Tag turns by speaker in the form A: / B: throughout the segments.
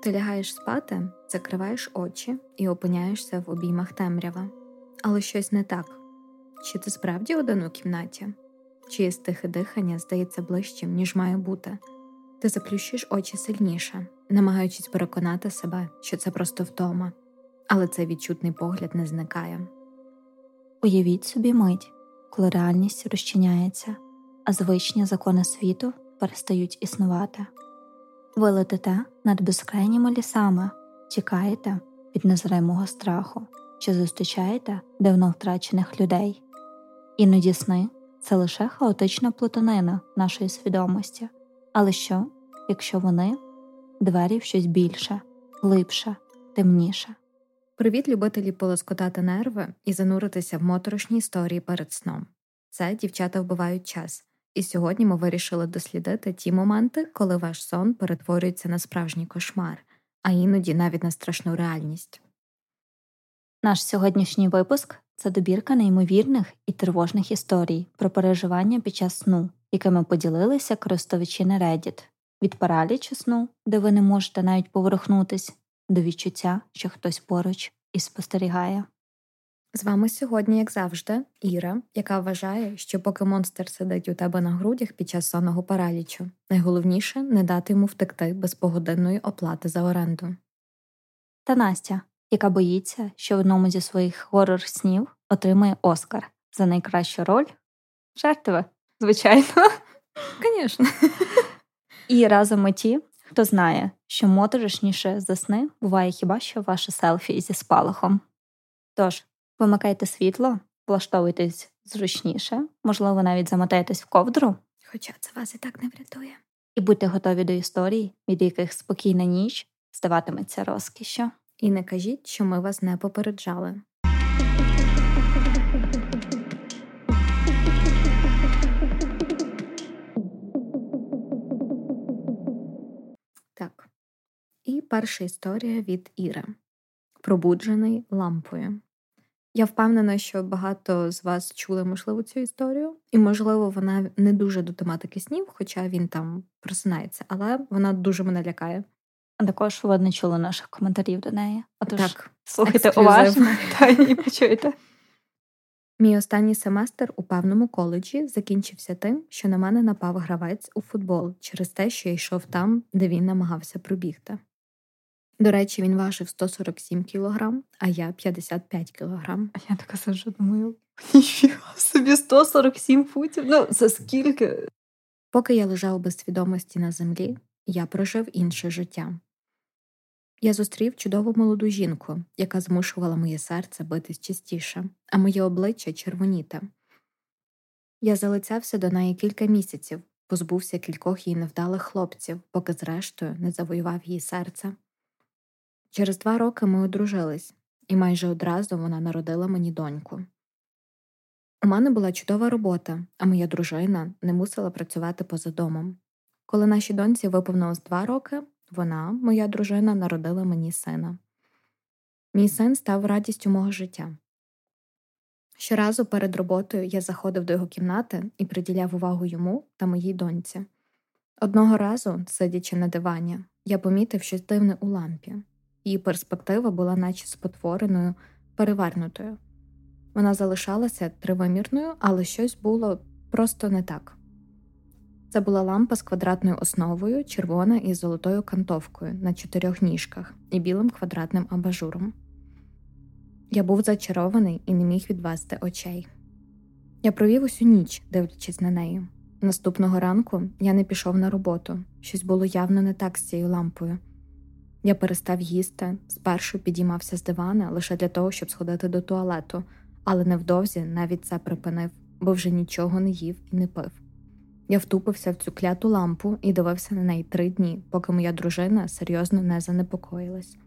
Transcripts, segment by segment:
A: Ти лягаєш спати, закриваєш очі і опиняєшся в обіймах темрява. Але щось не так. Чи ти справді один у кімнаті? Чиєсь тихе дихання здається ближчим, ніж має бути. Ти заплющуєш очі сильніше, намагаючись переконати себе, що це просто втома. Але цей відчутний погляд не зникає.
B: Уявіть собі мить, коли реальність розчиняється, а звичні закони світу перестають існувати. Ви летите над безкрайніми лісами, тікаєте від незримого страху чи зустрічаєте давно втрачених людей. Іноді сни – це лише хаотична плутанина нашої свідомості. Але що, якщо вони – двері в щось більше, глибше, темніше?
A: Привіт, любителі полоскотати нерви і зануритися в моторошні історії перед сном. Це «Дівчата вбивають час». І сьогодні ми вирішили дослідити ті моменти, коли ваш сон перетворюється на справжній кошмар, а іноді навіть на страшну реальність.
B: Наш сьогоднішній випуск – це добірка неймовірних і тривожних історій про переживання під час сну, якими поділилися користувачі на Reddit. Від паралічу сну, де ви не можете навіть поворухнутись, до відчуття, що хтось поруч і спостерігає.
A: З вами сьогодні, як завжди, Іра, яка вважає, що поки монстр сидить у тебе на грудях під час сонного паралічу, найголовніше – не дати йому втекти без погодинної оплати за оренду.
B: Та Настя, яка боїться, що в одному зі своїх хорор-снів отримає Оскар за найкращу роль. Жартове, звичайно.
A: Звісно.
B: І разом ми ті, хто знає, що моторошніше за сни буває хіба що ваше селфі зі спалахом. Тож, вимикайте світло, влаштовуйтесь зручніше, можливо, навіть замотаєтесь в ковдру.
A: Хоча це вас і так не врятує.
B: І будьте готові до історій, від яких спокійна ніч здаватиметься розкішшю.
A: І не кажіть, що ми вас не попереджали. Так. І перша історія від Іри. Пробуджений лампою. Я впевнена, що багато з вас чули, можливо, цю історію. І, можливо, вона не дуже до тематики снів, хоча він там просинається. Але вона дуже мене лякає.
B: А також ви не чули наших коментарів до неї. Отож,
A: так,
B: слухайте уважно та і почуйте.
A: Мій останній семестр у певному коледжі закінчився тим, що на мене напав гравець у футбол через те, що я йшов там, де він намагався пробігти. До речі, він важив 147 кілограм, а я 55 кілограм.
B: А я така сиджу, думаю, ніфіга собі 147 футів? Ну, це скільки?
A: Поки я лежав без свідомості на землі, я прожив інше життя. Я зустрів чудову молоду жінку, яка змушувала моє серце битись частіше, а моє обличчя червоніти. Я залицявся до неї кілька місяців, позбувся кількох її невдалих хлопців, поки зрештою не завоював її серце. Через 2 роки ми одружились, і майже одразу вона народила мені доньку. У мене була чудова робота, а моя дружина не мусила працювати поза домом. Коли нашій доньці виповнилось 2 роки, вона, моя дружина, народила мені сина. Мій син став радістю мого життя. Щоразу перед роботою я заходив до його кімнати і приділяв увагу йому та моїй доньці. Одного разу, сидячи на дивані, я помітив щось дивне у лампі. Її перспектива була наче спотвореною, перевернутою. Вона залишалася тривимірною, але щось було просто не так. Це була лампа з квадратною основою, червона із золотою кантовкою на 4 ніжках і білим квадратним абажуром. Я був зачарований і не міг відвести очей. Я провів усю ніч, дивлячись на неї. Наступного ранку я не пішов на роботу. Щось було явно не так з цією лампою. Я перестав їсти, спершу підіймався з дивана лише для того, щоб сходити до туалету, але невдовзі навіть це припинив, бо вже нічого не їв і не пив. Я втупився в цю кляту лампу і дивився на неї 3 дні, поки моя дружина серйозно не занепокоїлась.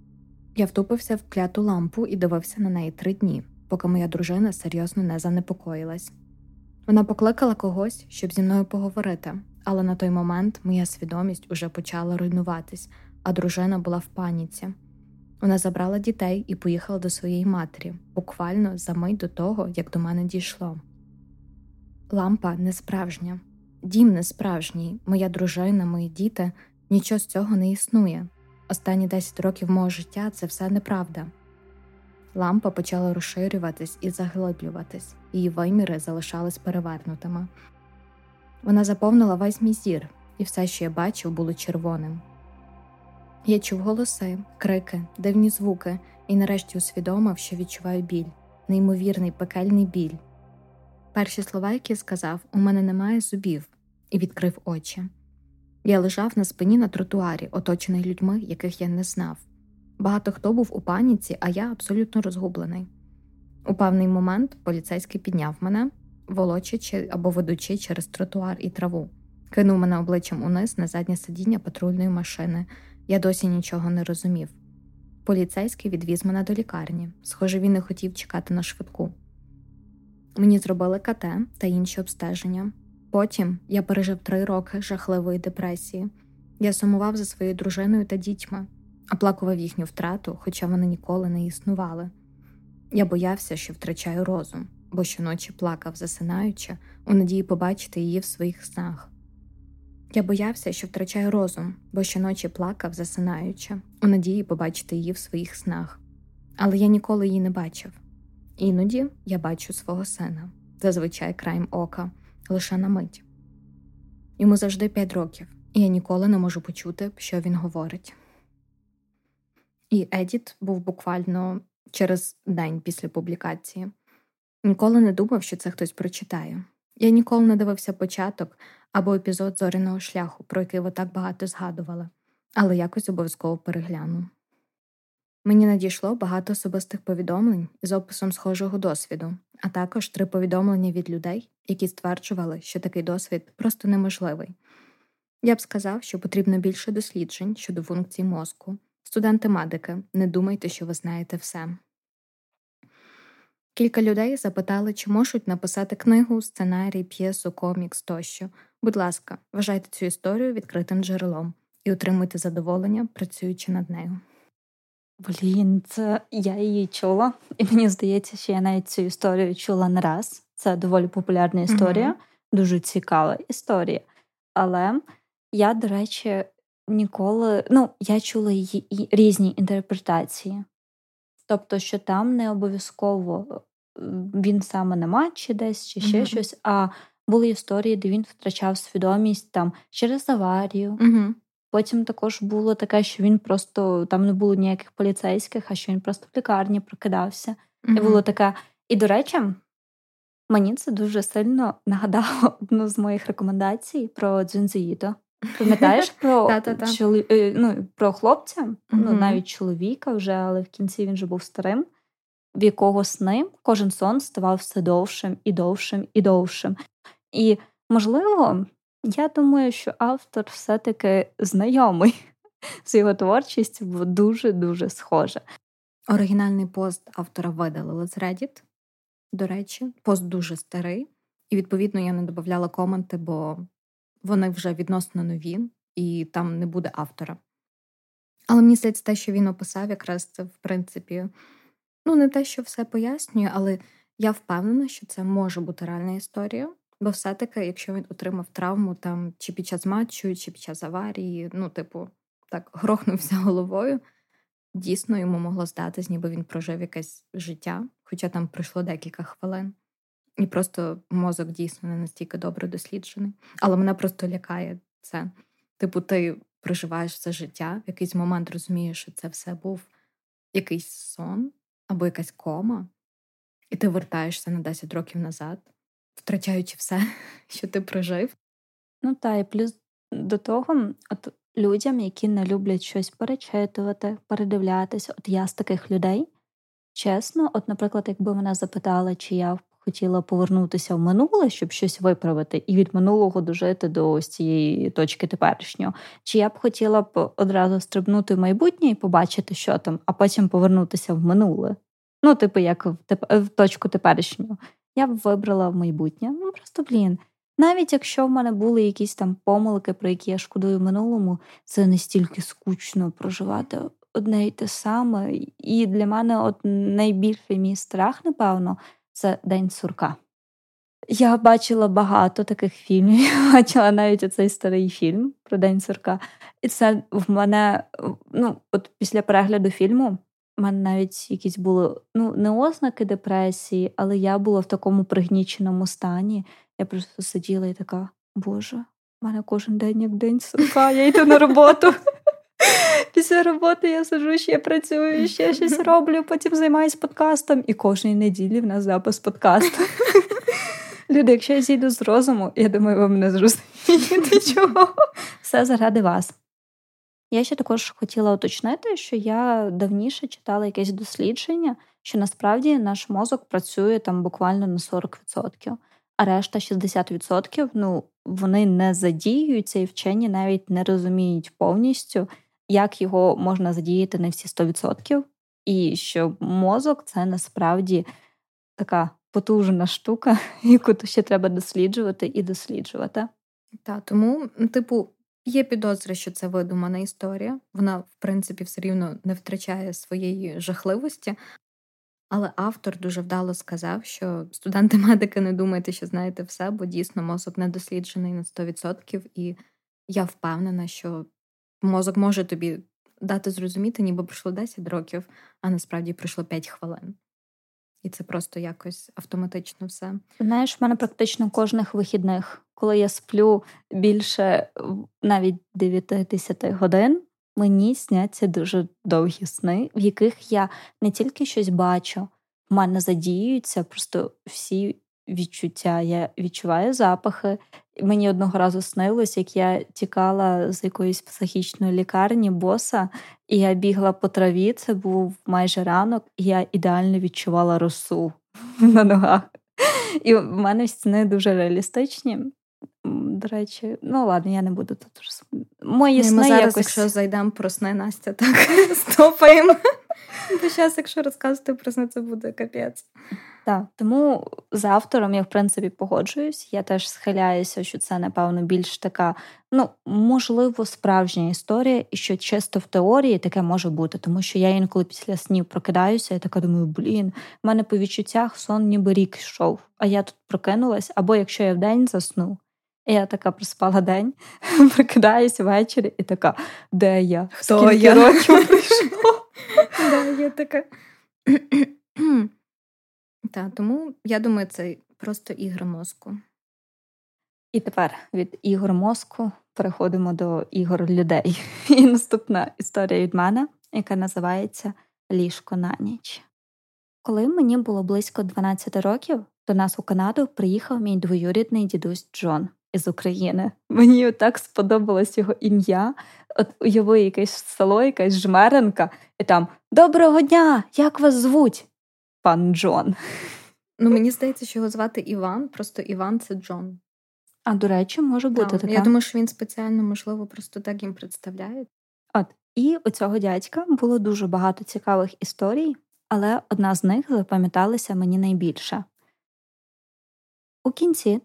A: Вона покликала когось, щоб зі мною поговорити, але на той момент моя свідомість уже почала руйнуватись, а дружина була в паніці. Вона забрала дітей і поїхала до своєї матері, буквально за мить до того, як до мене дійшло. Лампа не справжня. Дім не справжній. Моя дружина, мої діти – нічого з цього не існує. Останні 10 років мого життя – це все неправда. Лампа почала розширюватись і заглиблюватись, її виміри залишались перевернутими. Вона заповнила весь мій зір, і все, що я бачив, було червоним. Я чув голоси, крики, дивні звуки і нарешті усвідомив, що відчуваю біль, неймовірний пекельний біль. Перші слова, які я сказав: «У мене немає зубів», і відкрив очі. Я лежав на спині на тротуарі, оточений людьми, яких я не знав. Багато хто був у паніці, а я абсолютно розгублений. У певний момент поліцейський підняв мене, волочачи або ведучи через тротуар і траву. Кинув мене обличчям униз на заднє сидіння патрульної машини. Я досі нічого не розумів. Поліцейський відвіз мене до лікарні. Схоже, він не хотів чекати на швидку. Мені зробили КТ та інші обстеження. Потім я пережив 3 роки жахливої депресії. Я сумував за своєю дружиною та дітьми, оплакував їхню втрату, хоча вони ніколи не існували. Я боявся, що втрачаю розум, бо щоночі плакав, засинаючи, у надії побачити її в своїх снах. Я боявся, що втрачаю розум, бо щоночі плакав, засинаючи, у надії побачити її в своїх снах. Але я ніколи її не бачив. Іноді я бачу свого сина, зазвичай краєм ока, лише на мить. Йому завжди 5 років, і я ніколи не можу почути, що він говорить. І едіт був буквально через день після публікації. Ніколи не думав, що це хтось прочитає. Я ніколи не дивився початок або епізод «Зоряного шляху», про який ви так багато згадували, але якось обов'язково перегляну. Мені надійшло багато особистих повідомлень з описом схожого досвіду, а також 3 повідомлення від людей, які стверджували, що такий досвід просто неможливий. Я б сказав, що потрібно більше досліджень щодо функцій мозку. Студенти-медики, не думайте, що ви знаєте все. Кілька людей запитали, чи можуть написати книгу, сценарій, п'єсу, комікс тощо. Будь ласка, вважайте цю історію відкритим джерелом і отримуйте задоволення, працюючи над нею.
B: Це я її чула, і мені здається, що я навіть цю історію чула не раз. Це доволі популярна історія, дуже цікава історія. Але я, до речі, ніколи... я чула її і різні інтерпретації. Тобто, що там не обов'язково він саме на матчі десь, чи ще щось, а були історії, де він втрачав свідомість там через аварію. Потім також було таке, що він просто, там не було ніяких поліцейських, а що він просто в лікарні прокидався. І було таке. І, до речі, мені це дуже сильно нагадало одну з моїх рекомендацій про Дзюнзі-Ідо. Пам'ятаєш про хлопця, навіть чоловіка вже, але в кінці він вже був старим, в якого сни кожен сон ставав все довшим і довшим і довшим. І, можливо, я думаю, що автор все-таки знайомий з його творчістю, бо дуже-дуже схоже.
A: Оригінальний пост автора видалили з Reddit, до речі. Пост дуже старий, і, відповідно, я не додавала коменти, бо вони вже відносно нові, і там не буде автора. Але мені здається, те, що він описав, якраз це, в принципі, не те, що все пояснює, але я впевнена, що це може бути реальна історія. Бо все-таки, якщо він отримав травму там чи під час матчу, чи під час аварії, так грохнувся головою, дійсно йому могло здатись, ніби він прожив якесь життя, хоча там пройшло декілька хвилин. І просто мозок дійсно не настільки добре досліджений. Але мене просто лякає це. Ти проживаєш все життя, в якийсь момент розумієш, що це все був якийсь сон або якась кома, і ти вертаєшся на 10 років назад, втрачаючи все, що ти прожив.
B: І плюс до того, людям, які не люблять щось перечитувати, передивлятися, я з таких людей, чесно, наприклад, якби мене запитали, чи я хотіла повернутися в минуле, щоб щось виправити, і від минулого дожити до ось цієї точки теперішнього, чи я б хотіла б одразу стрибнути в майбутнє і побачити, що там, а потім повернутися в минуле. Як в точку теперішнього. Я б вибрала в майбутнє. Навіть якщо в мене були якісь там помилки, про які я шкодую в минулому, це настільки скучно проживати одне й те саме. І для мене найбільший мій страх, напевно, це День сурка. Я бачила багато таких фільмів. Я бачила навіть оцей старий фільм про День сурка. І це в мене, от після перегляду фільму, в мене навіть якісь були, не ознаки депресії, але я була в такому пригніченому стані. Я просто сиділа і така, Боже, в мене кожен день як День сурка, я йду на роботу. Після роботи я сиджу, ще працюю, ще щось роблю, потім займаюся подкастом. І кожної неділі в нас запис подкасту. Люди, якщо я зійду з розуму, я думаю, ви мене зрозумієте, чого. Все заради вас. Я ще також хотіла уточнити, що я давніше читала якесь дослідження, що насправді наш мозок працює там буквально на 40%, а решта 60%, вони не задіюються, і вчені навіть не розуміють повністю, як його можна задіяти на всі 100%, і що мозок – це насправді така потужна штука, яку ще треба досліджувати і досліджувати.
A: Так, тому, є підозри, що це видумана історія. Вона, в принципі, все рівно не втрачає своєї жахливості. Але автор дуже вдало сказав, що студенти-медики, не думайте, що знаєте все, бо дійсно мозок не досліджений на 100%. І я впевнена, що мозок може тобі дати зрозуміти, ніби пройшло 10 років, а насправді пройшло 5 хвилин. І це просто якось автоматично все.
B: Знаєш, в мене практично кожних вихідних, коли я сплю більше навіть 9-10 годин, мені сняться дуже довгі сни, в яких я не тільки щось бачу, в мене задіюються просто всі відчуття. Я відчуваю запахи. Мені одного разу снилось, як я тікала з якоїсь психічної лікарні боса, і я бігла по траві, це був майже ранок, і я ідеально відчувала росу на ногах. І в мене сни дуже реалістичні. До речі, ладно, я не буду тут. Мої сни
A: ми зараз,
B: якось...
A: якщо зайдемо про сни, Настя, так стопаємо. Бо зараз, якщо розказувати про сни, це буде капець.
B: Так, тому з автором я, в принципі, погоджуюсь. Я теж схиляюся, що це, напевно, більш така, можливо, справжня історія, і що чисто в теорії таке може бути. Тому що я інколи після снів прокидаюся і така думаю, в мене по відчуттях сон ніби рік йшов, а я тут прокинулась. Або якщо я вдень засну, і я така проспала день, прокидаюся ввечері і така, де я?
A: Хто
B: я? Років прийшло?
A: Да, я така... Так, тому, я думаю, це просто ігри мозку.
B: І тепер від ігор мозку переходимо до ігор людей. І наступна історія від мене, яка називається «Ліжко на ніч». Коли мені було близько 12 років, до нас у Канаду приїхав мій двоюрідний дідусь Джон із України. Мені так сподобалось його ім'я. От уяви якесь село, якась жмеренка, і там «Доброго дня! Як вас звуть?» «Пан Джон».
A: Мені здається, що його звати Іван, просто Іван – це Джон.
B: А, до речі, може бути таке.
A: Я думаю, що він спеціально, можливо, просто так їм представляє.
B: І у цього дядька було дуже багато цікавих історій, але одна з них запам'яталася мені найбільше. У кінці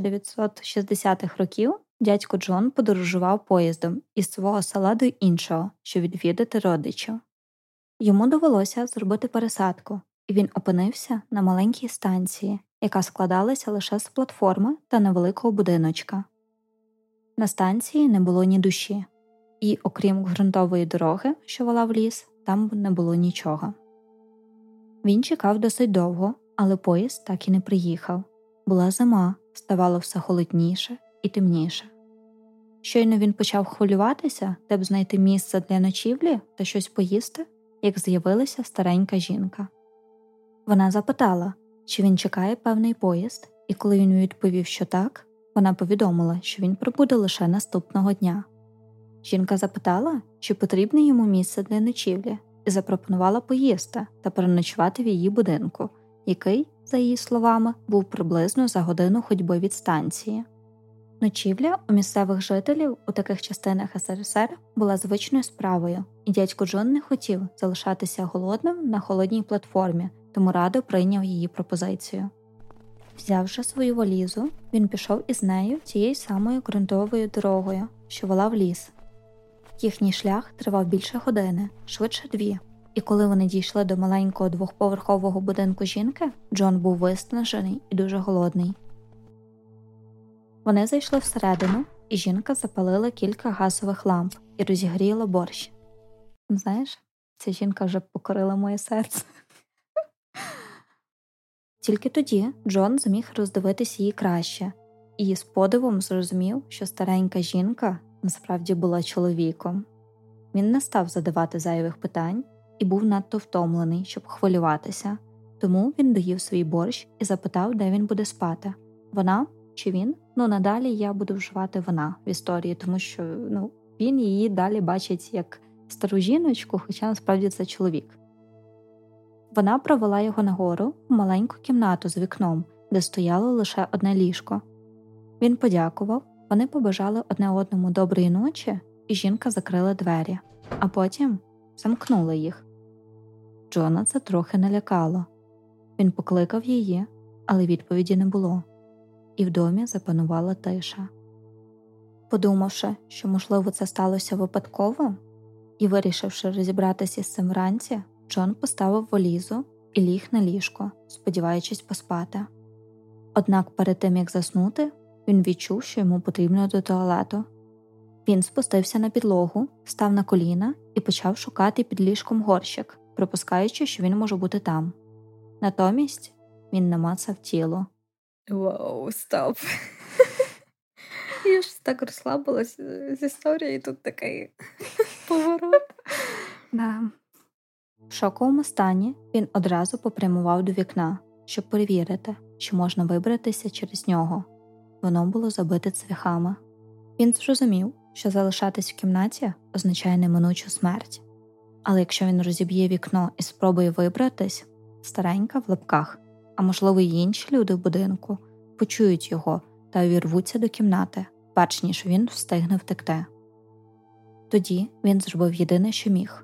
B: 1960-х років дядько Джон подорожував поїздом із свого села до іншого, щоб відвідати родичів. Йому довелося зробити пересадку, і він опинився на маленькій станції, яка складалася лише з платформи та невеликого будиночка. На станції не було ні душі, і окрім ґрунтової дороги, що вела в ліс, там не було нічого. Він чекав досить довго, але поїзд так і не приїхав. Була зима, ставало все холодніше і темніше. Щойно він почав хвилюватися, де б знайти місце для ночівлі та щось поїсти, як з'явилася старенька жінка. Вона запитала, чи він чекає певний поїзд, і коли він відповів, що так, вона повідомила, що він прибуде лише наступного дня. Жінка запитала, чи потрібне йому місце для ночівлі, і запропонувала поїсти та переночувати в її будинку, який, за її словами, був приблизно за годину ходьби від станції. Ночівля у місцевих жителів у таких частинах СРСР була звичною справою, і дядько Джон не хотів залишатися голодним на холодній платформі, тому радо прийняв її пропозицію. Взявши свою валізу, він пішов із нею тією самою ґрунтовою дорогою, що вела в ліс. Їхній шлях тривав більше години, швидше 2. І коли вони дійшли до маленького 2-поверхового будинку жінки, Джон був виснажений і дуже голодний. Вони зайшли всередину, і жінка запалила кілька газових ламп і розігріла борщ. Знаєш, ця жінка вже покорила моє серце. Тільки тоді Джон зміг роздивитись її краще і з подивом зрозумів, що старенька жінка насправді була чоловіком. Він не став задавати зайвих питань і був надто втомлений, щоб хвилюватися. Тому він доїв свій борщ і запитав, де він буде спати. Вона чи він? Надалі я буду вживати вона в історії, тому що він її далі бачить як стару жіночку, хоча насправді це чоловік. Вона провела його нагору в маленьку кімнату з вікном, де стояло лише одне ліжко. Він подякував, вони побажали одне одному доброї ночі, і жінка закрила двері, а потім замкнула їх. Джона це трохи налякало. Він покликав її, але відповіді не було. І в домі запанувала тиша. Подумавши, що, можливо, це сталося випадково, і вирішивши розібратися з цим вранці, Джон поставив валізу і ліг на ліжко, сподіваючись поспати. Однак перед тим, як заснути, він відчув, що йому потрібно до туалету. Він спустився на підлогу, став на коліна і почав шукати під ліжком горщик, припускаючи, що він може бути там. Натомість він намацав тіло.
A: Вау, стоп. Я ж так розслабилась з історії, тут такий поворот.
B: Да. В шоковому стані він одразу попрямував до вікна, щоб перевірити, чи можна вибратися через нього. Воно було забите цвяхами. Він зрозумів, що залишатись в кімнаті означає неминучу смерть. Але якщо він розіб'є вікно і спробує вибратись, старенька в лапках, а можливо й інші люди в будинку, почують його та увірвуться до кімнати, перш ніж він встигне втекти. Тоді він зробив єдине, що міг.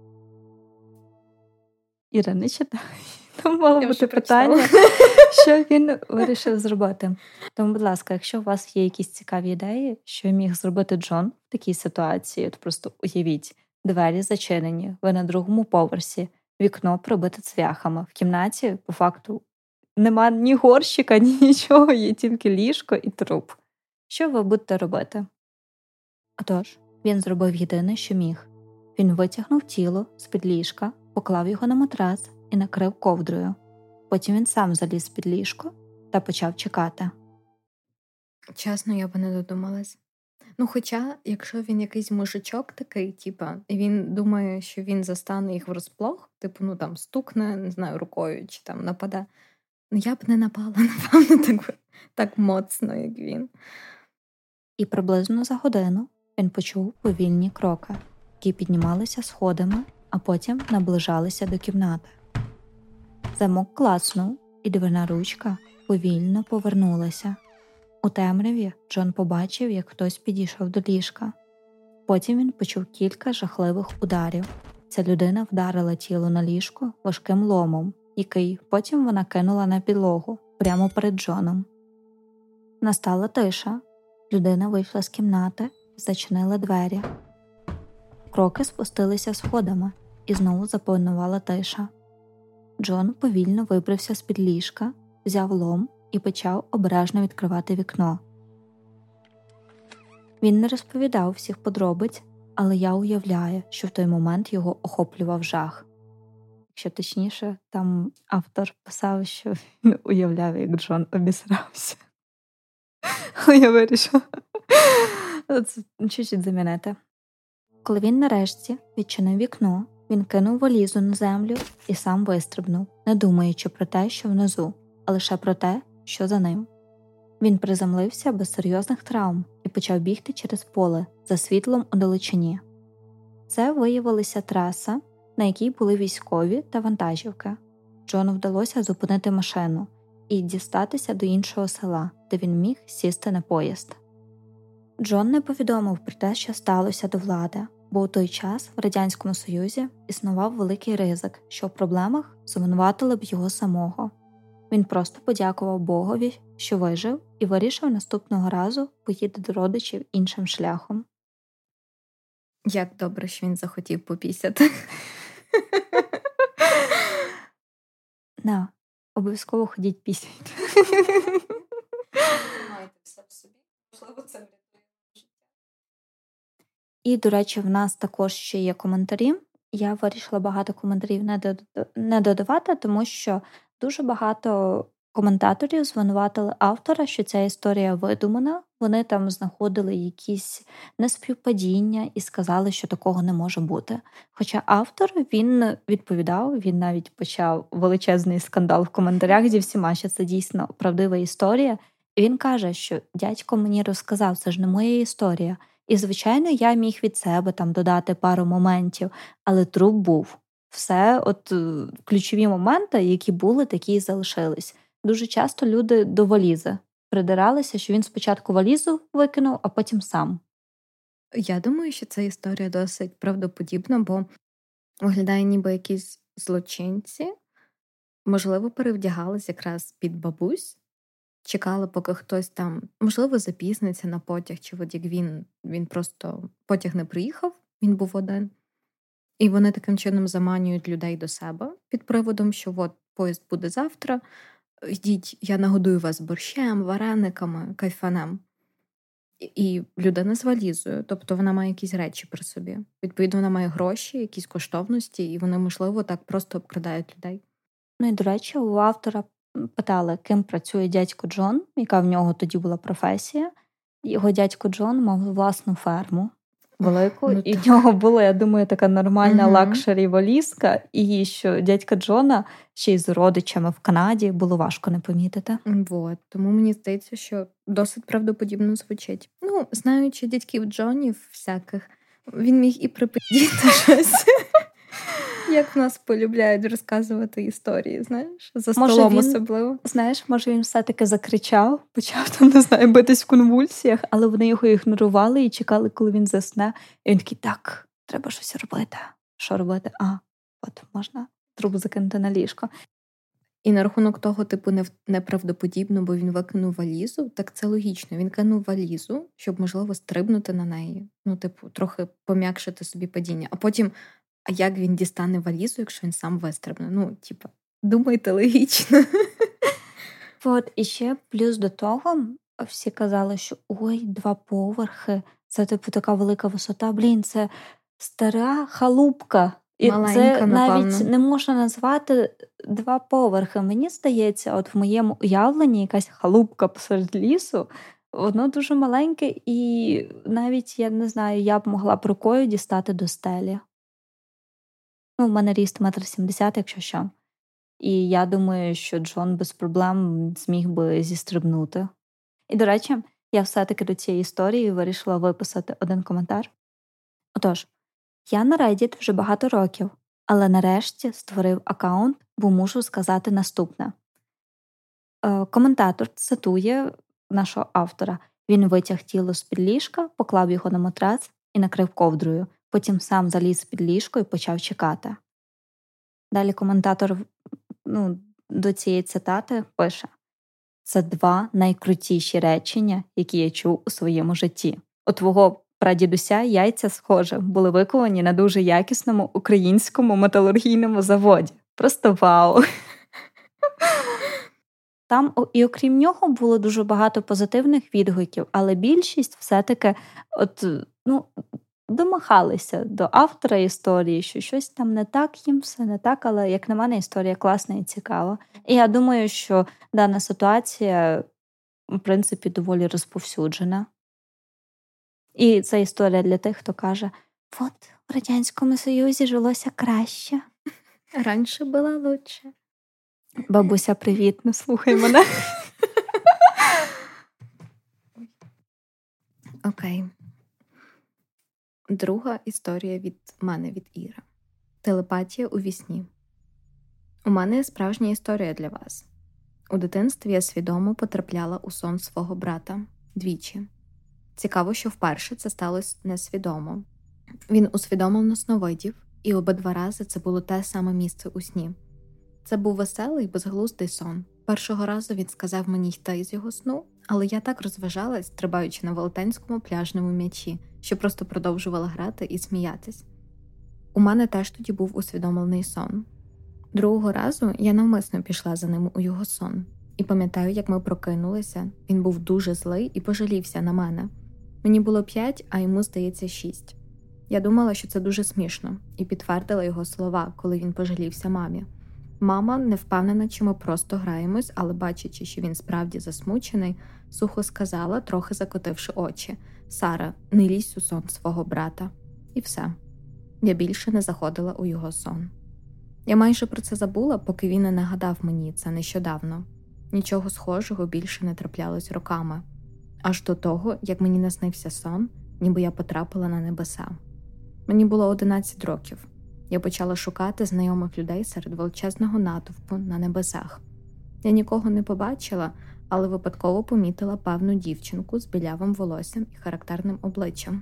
B: Іра, не читай. Там мало бути питання, що він вирішив зробити. Тому, будь ласка, якщо у вас є якісь цікаві ідеї, що міг зробити Джон в такій ситуації, то просто уявіть, двері зачинені, ви на другому поверсі, вікно прибите цвяхами. В кімнаті, по факту, нема ні горщика, ні нічого, є тільки ліжко і труп. Що ви будете робити? Отож, він зробив єдине, що міг. Він витягнув тіло з-під ліжка, поклав його на матрас і накрив ковдрою. Потім він сам заліз під ліжко та почав чекати.
A: Чесно, я б не додумалась. Хоча, якщо він якийсь мужичок такий, і він думає, що він застане їх врозплох, стукне, не знаю, рукою чи нападе, я б не напала, напевно, так моцно, як він.
B: І приблизно за годину він почув повільні кроки, які піднімалися сходами, а потім наближалися до кімнати. Замок клацнув, і дверна ручка повільно повернулася. У темряві Джон побачив, як хтось підійшов до ліжка. Потім він почув кілька жахливих ударів. Ця людина вдарила тіло на ліжко важким ломом, який потім вона кинула на підлогу, прямо перед Джоном. Настала тиша. Людина вийшла з кімнати і зачинила двері. Кроки спустилися сходами, і знову запанувала тиша. Джон повільно вибрався з-під ліжка, взяв лом і почав обережно відкривати вікно. Він не розповідав всіх подробиць, але я уявляю, що в той момент його охоплював жах. Якщо точніше, там автор писав, що він уявляв, як Джон обісрався. Але я вирішила це чуть-чуть замінити. Коли він нарешті відчинив вікно, він кинув валізу на землю і сам вистрибнув, не думаючи про те, що внизу, а лише про те, що за ним. Він приземлився без серйозних травм і почав бігти через поле за світлом у далечині. Це виявилася траса, на якій були військові та вантажівки. Джону вдалося зупинити машину і дістатися до іншого села, де він міг сісти на поїзд. Джон не повідомив про те, що сталося до влади, бо у той час в Радянському Союзі існував великий ризик, що в проблемах звинуватили б його самого. Він просто подякував Богові, що вижив, і вирішив наступного разу поїти до родичів іншим шляхом.
A: Як добре, що він захотів попісяти.
B: Да, обов'язково ходіть пісяти.
A: Маєте все в собі. можливо, це врятує життя.
B: І, до речі, в нас також ще є коментарі. Я вирішила багато коментарів не додавати, тому що дуже багато коментаторів звинуватили автора, що ця історія видумана. Вони там знаходили якісь неспівпадіння і сказали, що такого не може бути. Хоча автор, він відповідав, він навіть почав величезний скандал в коментарях зі всіма, що це дійсно правдива історія. І він каже, що дядько мені розказав, це ж не моя історія. І, звичайно, я міг від себе там додати пару моментів, але труп був. Все, ключові моменти, які були, такі і залишились. Дуже часто люди до валізи придиралися, що він спочатку валізу викинув, а потім сам.
A: Я думаю, що ця історія досить правдоподібна, бо виглядає ніби якісь злочинці, можливо, перевдягались якраз під бабусь, чекали, поки хтось там, можливо, запізниться на потяг, чи от як він просто потяг не приїхав, він був один. І вони таким чином заманюють людей до себе під приводом, що от поїзд буде завтра, йдіть, я нагодую вас борщем, варениками, кайфанем. І людина з валізою, тобто вона має якісь речі при собі. Відповідно, вона має гроші, якісь коштовності, і вони, можливо, так просто обкрадають людей.
B: Ну і, до речі, у автора питали, ким працює дядько Джон, яка в нього тоді була професія. Його дядько Джон мав власну ферму велику, і в нього була, я думаю, така нормальна лакшері валізка, і що дядька Джона ще й з родичами в Канаді було важко не помітити.
A: Тому мені здається, що досить правдоподібно звучить. Ну, знаючи дядьків Джонів всяких, він міг і припидіти щось. Як в нас полюбляють розказувати історії, знаєш? За столом особливо.
B: Знаєш, може він все-таки закричав, почав там, не знаю, битись в конвульсіях, але вони його ігнорували і чекали, коли він засне. І він такий, так, треба щось робити. Що робити? От можна труп закинути на ліжко.
A: І на рахунок того, неправдоподібно, бо він викинув валізу, так це логічно. Він кинув валізу, щоб, можливо, стрибнути на неї. Трохи пом'якшити собі падіння. А потім, а як він дістане валізу, якщо він сам вистрибне? Думайте логічно.
B: І ще плюс до того, всі казали, що 2 поверхи, це така велика висота. Це стара халупка. І
A: маленька,
B: це
A: напевно.
B: Навіть не можна назвати 2 поверхи. Мені здається, в моєму уявленні якась халупка посеред лісу, воно дуже маленьке, і навіть, я не знаю, я б могла б рукою дістати до стелі. У мене ріст 1,70 м, якщо що. І я думаю, що Джон без проблем зміг би зістрибнути. І, до речі, я все-таки до цієї історії вирішила виписати один коментар. Отож, я на Reddit вже багато років, але нарешті створив аккаунт, бо мушу сказати наступне. Коментатор цитує нашого автора. Він витяг тіло з-під ліжка, поклав його на матрац і накрив ковдрою. Потім сам заліз під ліжко і почав чекати. Далі коментатор до цієї цитати пише: «Це 2 найкрутіші речення, які я чув у своєму житті. У твого прадідуся яйця, схоже, були виковані на дуже якісному українському металургійному заводі. Просто вау!» Там, і окрім нього, було дуже багато позитивних відгуків, але більшість все-таки домахалися до автора історії, що щось там не так, їм все не так, але, як на мене, історія класна і цікава. І я думаю, що дана ситуація, в принципі, доволі розповсюджена. І це історія для тих, хто каже, в Радянському Союзі жилося краще.
A: Раніше було лучше.
B: Бабуся, привіт, не слухай мене.
A: Окей. Друга історія від мене, від Іри. Телепатія у вісні. У мене є справжня історія для вас. У дитинстві я свідомо потрапляла у сон свого брата. 2. Цікаво, що вперше це сталося несвідомо. Він усвідомлено сновидів, і обидва рази це було те саме місце у сні. Це був веселий, безглуздий сон. Першого разу він сказав мені йти з його сну, але я так розважалась, стрибаючи на велетенському пляжному м'ячі, що просто продовжувала грати і сміятись. У мене теж тоді був усвідомлений сон. Другого разу я навмисно пішла за ним у його сон. І пам'ятаю, як ми прокинулися, він був дуже злий і пожалівся на мене. Мені було 5, а йому, здається, 6. Я думала, що це дуже смішно, і підтвердила його слова, коли він пожалівся мамі. Мама не впевнена, чи ми просто граємось, але бачачи, що він справді засмучений, сухо сказала, трохи закотивши очі: «Сара, не лізь у сон свого брата». І все. Я більше не заходила у його сон. Я майже про це забула, поки він не нагадав мені це нещодавно. Нічого схожого більше не траплялось роками. Аж до того, як мені наснився сон, ніби я потрапила на небеса. Мені було 11 років. Я почала шукати знайомих людей серед величезного натовпу на небесах. Я нікого не побачила, але випадково помітила певну дівчинку з білявим волоссям і характерним обличчям.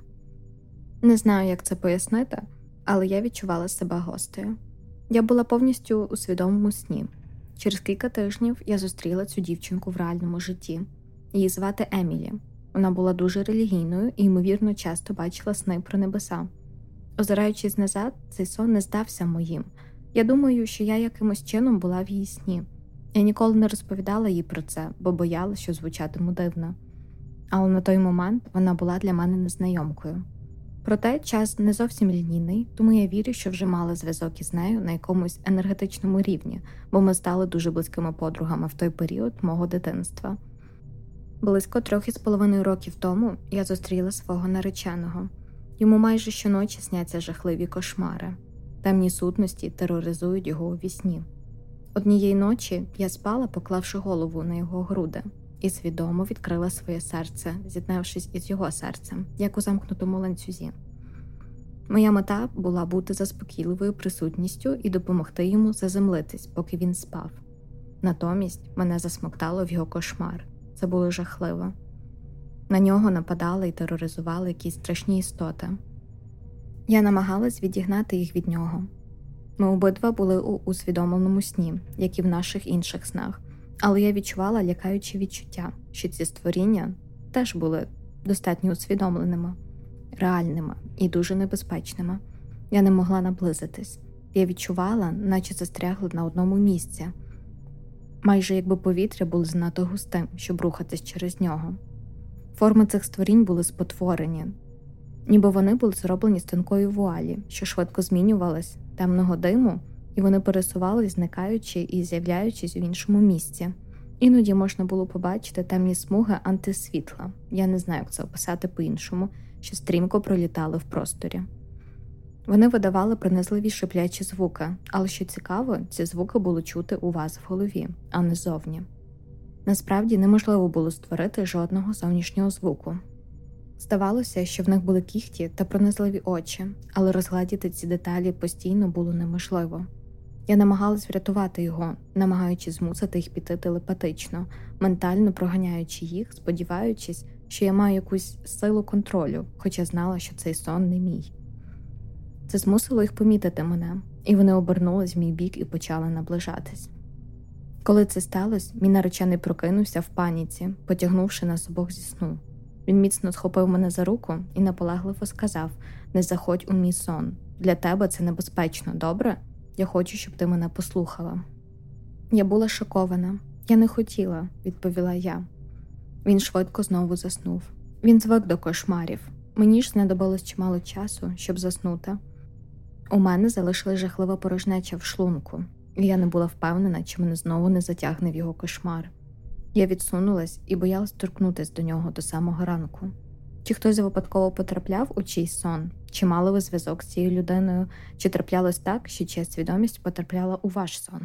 A: Не знаю, як це пояснити, але я відчувала себе гостею. Я була повністю у свідомому сні. Через кілька тижнів я зустріла цю дівчинку в реальному житті. Її звати Емілі. Вона була дуже релігійною і, ймовірно, часто бачила сни про небеса. Озираючись назад, цей сон не здався моїм. Я думаю, що я якимось чином була в її сні. Я ніколи не розповідала їй про це, бо боялася, що звучатиму дивно. Але на той момент вона була для мене незнайомкою. Проте час не зовсім лінійний, тому я вірю, що вже мала зв'язок із нею на якомусь енергетичному рівні, бо ми стали дуже близькими подругами в той період мого дитинства. Близько 3,5 років тому я зустріла свого нареченого. Йому майже щоночі сняться жахливі кошмари. Темні сутності тероризують його у вісні. Однієї ночі я спала, поклавши голову на його груди, і свідомо відкрила своє серце, зіткнувшись із його серцем, як у замкнутому ланцюзі. Моя мета була бути заспокійливою присутністю і допомогти йому заземлитись, поки він спав. Натомість мене засмоктало в його кошмар. Це було жахливо. На нього нападали і тероризували якісь страшні істоти. Я намагалась відігнати їх від нього. Ми обидва були у усвідомленому сні, як і в наших інших снах, але я відчувала лякаючі відчуття, що ці створіння теж були достатньо усвідомленими, реальними і дуже небезпечними. Я не могла наблизитись. Я відчувала, наче застрягла на одному місці. Майже якби повітря було занадто густим, щоб рухатись через нього. Форми цих створінь були спотворені, ніби вони були зроблені з тонкої вуалі, що швидко змінювалась, темного диму, і вони пересувались, зникаючи і з'являючись у іншому місці. Іноді можна було побачити темні смуги антисвітла, я не знаю, як це описати по-іншому, що стрімко пролітали в просторі. Вони видавали пронизливі шиплячі звуки, але що цікаво, ці звуки було чути у вас в голові, а не зовні. Насправді неможливо було створити жодного зовнішнього звуку. Здавалося, що в них були кігті та пронизливі очі, але розгладіти ці деталі постійно було неможливо. Я намагалась врятувати його, намагаючись змусити їх піти телепатично, ментально проганяючи їх, сподіваючись, що я маю якусь силу контролю, хоча знала, що цей сон не мій. Це змусило їх помітити мене, і вони обернулись в мій бік і почали наближатись. Коли це сталося, мій наречений прокинувся в паніці, потягнувши нас обох зі сну. Він міцно схопив мене за руку і наполегливо сказав: «Не заходь у мій сон. Для тебе це небезпечно, добре? Я хочу, щоб ти мене послухала». Я була шокована. «Я не хотіла», – відповіла я. Він швидко знову заснув. Він звик до кошмарів. Мені ж знадобилось чимало часу, щоб заснути. У мене залишилась жахлива порожнеча в шлунку, і я не була впевнена, чи мене знову не затягне в його кошмар. Я відсунулась і боялась торкнутися до нього до самого ранку. Чи хтось випадково потрапляв у чийсь сон? Чи мали ви зв'язок з цією людиною? Чи траплялось так, що чиясь свідомість потрапляла у ваш сон?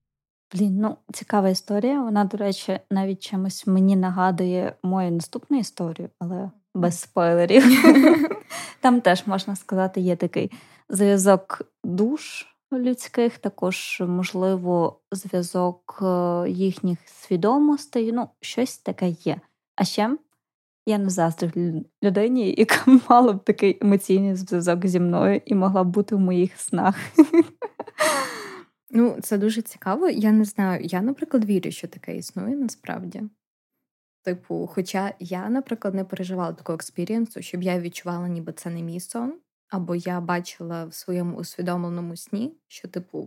B: Цікава історія. Вона, до речі, навіть чимось мені нагадує мою наступну історію, але без спойлерів. Там теж, можна сказати, є такий зв'язок душ людських, також, можливо, зв'язок їхніх свідомостей, щось таке є. А ще я не заздрю людині, яка мала б такий емоційний зв'язок зі мною і могла б бути в моїх снах.
A: Це дуже цікаво. Я не знаю, я, наприклад, вірю, що таке існує насправді. Хоча я, наприклад, не переживала такого експірієнсу, щоб я відчувала, ніби це не мій сон, або я бачила в своєму усвідомленому сні, що,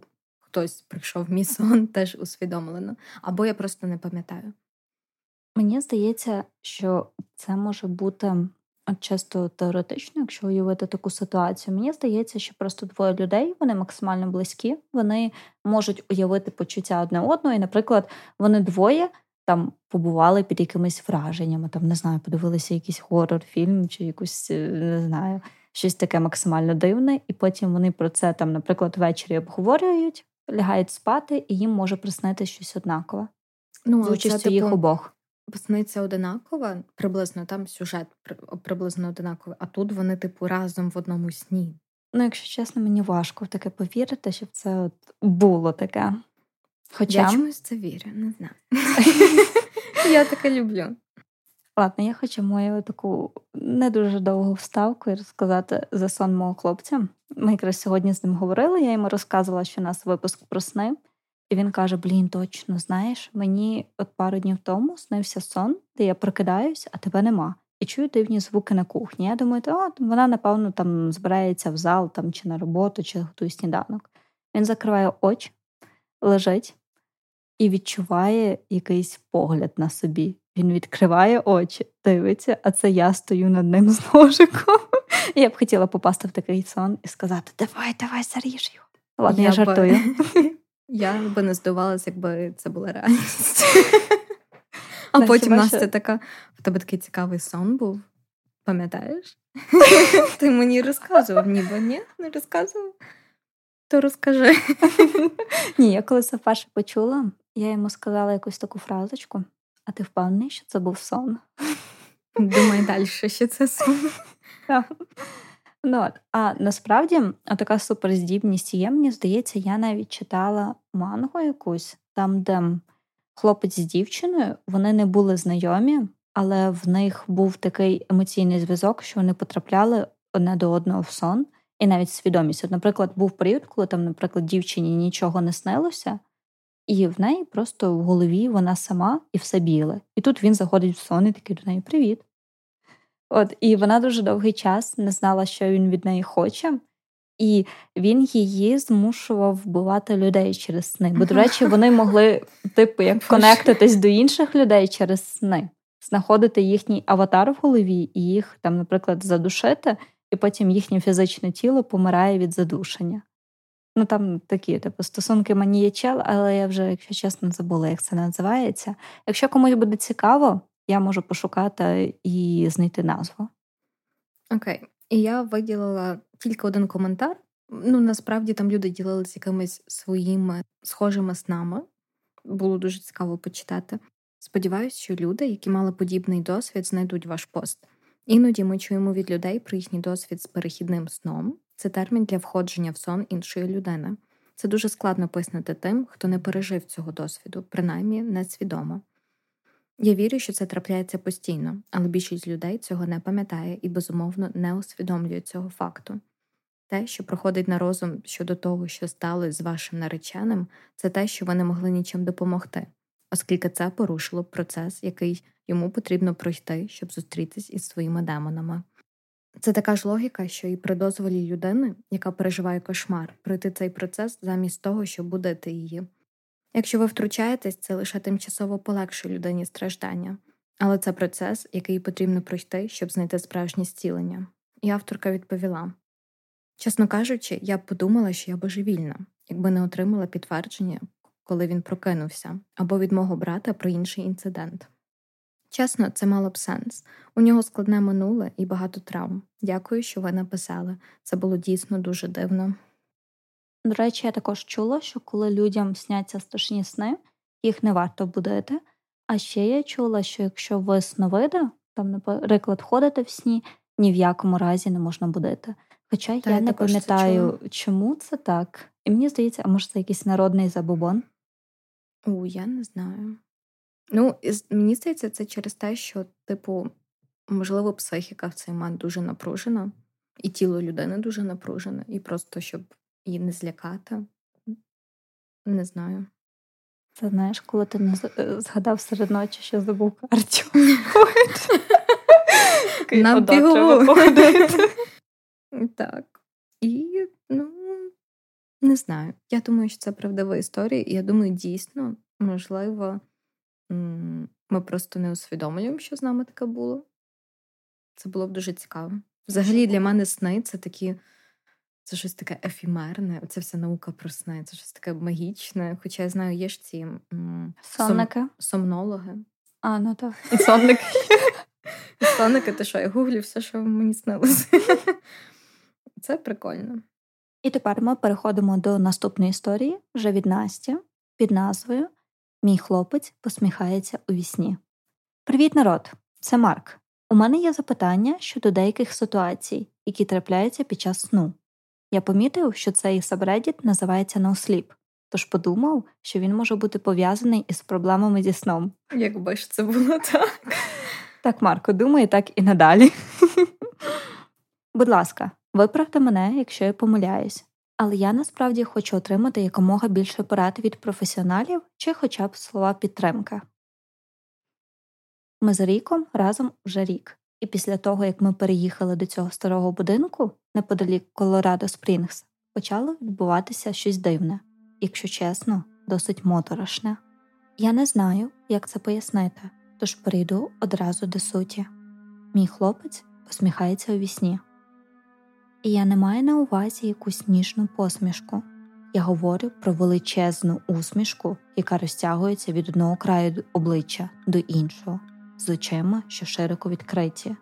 A: хтось прийшов в мій сон теж усвідомлено. Або я просто не пам'ятаю.
B: Мені здається, що це може бути часто теоретично, якщо уявити таку ситуацію. Мені здається, що просто двоє людей, вони максимально близькі, вони можуть уявити почуття одне одного, і, наприклад, вони двоє там побували під якимись враженнями, там, не знаю, подивилися якийсь хорор-фільм чи якусь, не знаю, щось таке максимально дивне, і потім вони про це там, наприклад, ввечері обговорюють, лягають спати, і їм може приснити щось однакове. З участю їх обох.
A: Сниться одинаково, приблизно там сюжет приблизно одинаковий, а тут вони, разом в одному сні.
B: Ну, якщо чесно, мені важко в таке повірити, щоб це от було таке.
A: Хоча... Я чомусь це вірю, не знаю. Я таке люблю.
B: Ладно, я хочу мою таку не дуже довгу вставку і розказати за сон мого хлопця. Ми якраз сьогодні з ним говорили, я йому розказувала, що у нас випуск про сни. І він каже, точно, знаєш, мені от пару днів тому снився сон, де я прокидаюсь, а тебе нема. І чую дивні звуки на кухні. Я думаю, вона, напевно, там збирається в зал там, чи на роботу, чи готує сніданок. Він закриває очі, лежить і відчуває якийсь погляд на собі. Він відкриває очі, дивиться, а це я стою над ним з ножиком. Я б хотіла попасти в такий сон і сказати, давай, заріж його. Ладно, я жартую.
A: Я би не здивувалася, якби це була реальність. А потім Настя така, в тебе такий цікавий сон був, пам'ятаєш? Ти мені розказував, ніби ні, не розказував. То розкажи.
B: Ні, я коли це вперше почула, я йому сказала якусь таку фразочку, а ти впевнений, що це був сон?
A: Думай далі, що це сон.
B: А насправді така суперздібність є, мені здається, я навіть читала мангу якусь, там, де хлопець з дівчиною, вони не були знайомі, але в них був такий емоційний зв'язок, що вони потрапляли одне до одного в сон, і навіть свідомість. От, наприклад, був період, коли там, наприклад, дівчині нічого не снилося, і в неї просто в голові вона сама і все біле. І тут він заходить в сон і такий до неї «Привіт». І вона дуже довгий час не знала, що він від неї хоче, і він її змушував вбивати людей через сни. Бо, до речі, вони могли, як конектитись до інших людей через сни, знаходити їхній аватар в голові і їх, там, наприклад, задушити, і потім їхнє фізичне тіло помирає від задушення. Там такі, стосунки маніячел, але я вже, якщо чесно, забула, як це називається. Якщо комусь буде цікаво, я можу пошукати і знайти назву.
A: Окей. І я виділила тільки один коментар. Насправді там люди ділилися якимись своїми схожими снами. Було дуже цікаво почитати. Сподіваюсь, що люди, які мали подібний досвід, знайдуть ваш пост. Іноді ми чуємо від людей про їхній досвід з перехідним сном. Це термін для входження в сон іншої людини. Це дуже складно пояснити тим, хто не пережив цього досвіду, принаймні несвідомо. Я вірю, що це трапляється постійно, але більшість людей цього не пам'ятає і, безумовно, не усвідомлює цього факту. Те, що проходить на розум щодо того, що сталося з вашим нареченим, це те, що ви не могли нічим допомогти, оскільки це порушило процес, який йому потрібно пройти, щоб зустрітись із своїми демонами. Це така ж логіка, що і при дозволі людини, яка переживає кошмар, пройти цей процес замість того, щоб будити її. Якщо ви втручаєтесь, це лише тимчасово полегшує людині страждання. Але це процес, який потрібно пройти, щоб знайти справжнє зцілення. І авторка відповіла. Чесно кажучи, я б подумала, що я божевільна, якби не отримала підтвердження, коли він прокинувся, або від мого брата про інший інцидент. Чесно, це мало б сенс. У нього складне минуле і багато травм. Дякую, що ви написали. Це було дійсно дуже дивно.
B: До речі, я також чула, що коли людям сняться страшні сни, їх не варто будити. А ще я чула, що якщо ви сновида, там, наприклад, ходите в сні, ні в якому разі не можна будити. Хоча я не пам'ятаю, чому це так. І мені здається, а може це якийсь народний забобон?
A: Я не знаю. Мені здається, це через те, що, можливо, психіка в цей момент дуже напружена, і тіло людини дуже напружене, і просто, щоб її не злякати. Не знаю.
B: Це знаєш, коли ти не згадав серед ночі, що забув карту.
A: На бігу. Так. І, Не знаю. Я думаю, що це правдива історія, і я думаю, дійсно, можливо, ми просто не усвідомлюємо, що з нами таке було. Це було б дуже цікаво. Взагалі, для мене сни це щось таке ефімерне. Оце вся наука про сни, це щось таке магічне. Хоча я знаю, є ж ці
B: Сонники?
A: сомнологи.
B: Ну так.
A: І сонники. І сонники, то що я гуглю все, що мені снилося. Це прикольно.
B: І тепер ми переходимо до наступної історії, вже від Насті, під назвою «Мій хлопець посміхається у вісні». Привіт, народ! Це Марк. У мене є запитання щодо деяких ситуацій, які трапляються під час сну. Я помітив, що цей сабреддіт називається NoSleep, тож подумав, що він може бути пов'язаний із проблемами зі сном.
A: Якби ж це було так.
B: Так, Марко, думаю, так і надалі. Будь ласка, виправте мене, якщо я помиляюсь. Але я насправді хочу отримати якомога більше порад від професіоналів чи хоча б слова підтримки. Ми з Ріком разом вже рік. І після того, як ми переїхали до цього старого будинку, неподалік Колорадо Спрінгс, почало відбуватися щось дивне. Якщо чесно, досить моторошне. Я не знаю, як це пояснити, тож перейду одразу до суті. Мій хлопець посміхається у вісні. І я не маю на увазі якусь ніжну посмішку. Я говорю про величезну усмішку, яка розтягується від одного краю обличчя до іншого, з очима, що широко відкриті.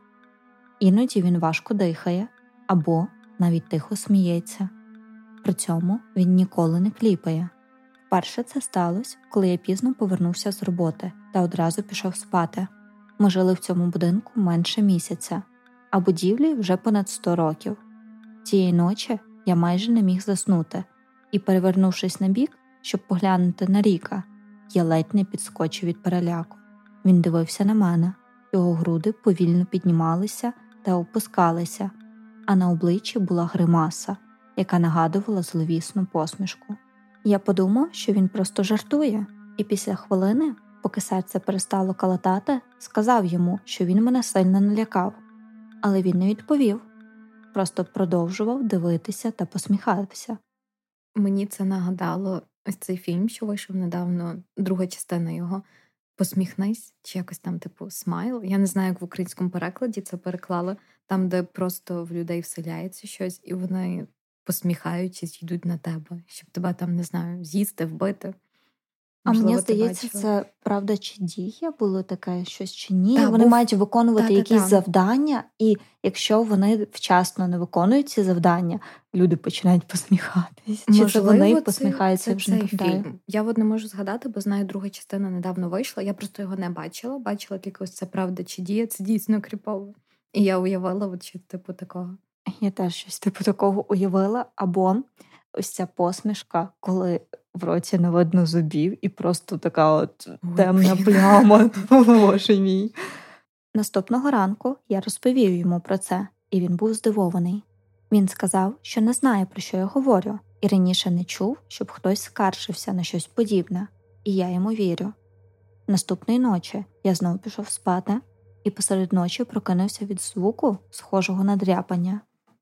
B: Іноді він важко дихає або навіть тихо сміється. При цьому він ніколи не кліпає. Вперше це сталося, коли я пізно повернувся з роботи та одразу пішов спати. Ми жили в цьому будинку менше місяця, а будівлі вже понад 100 років. Тієї ночі я майже не міг заснути, і, перевернувшись на бік, щоб поглянути на Ріка, я ледь не підскочив від переляку. Він дивився на мене, його груди повільно піднімалися та опускалися, а на обличчі була гримаса, яка нагадувала зловісну посмішку. Я подумав, що він просто жартує, і після хвилини, поки серце перестало калатати, сказав йому, що він мене сильно налякав. Але він не відповів, просто продовжував дивитися та посміхатися.
A: Мені це нагадало ось цей фільм, що вийшов недавно, друга частина його «Посміхнись», чи якось там типу «Смайл». Я не знаю, як в українському перекладі це переклали, там, де просто в людей вселяється щось, і вони, посміхаючись, йдуть на тебе, щоб тебе там, не знаю, з'їсти, вбити. Можливо,
B: мені здається,
A: бачила.
B: це правда чи дія було таке щось чи ні.
A: Та,
B: вони мають виконувати якісь
A: Та.
B: завдання, і якщо вони вчасно не виконують ці завдання, люди починають посміхатись. Чи це вони посміхаються, вже не пам'ятаю.
A: Фільм. Я от не можу згадати, бо знаю, друга частина недавно вийшла. Я просто його не бачила. Бачила тільки ось це правда чи дія, це дійсно кріпово. І я уявила от щось типу такого.
B: Я теж щось типу такого уявила. Або ось ця посмішка, коли в роті не видно зубів, і просто така от темна пляма. Боже мій. Наступного ранку я розповів йому про це, і він був здивований. Він сказав, що не знає, про що я говорю, і раніше не чув, щоб хтось скаржився на щось подібне, і я йому вірю. Наступної ночі я знову пішов спати, і посеред ночі прокинувся від звуку, схожого на дряпання.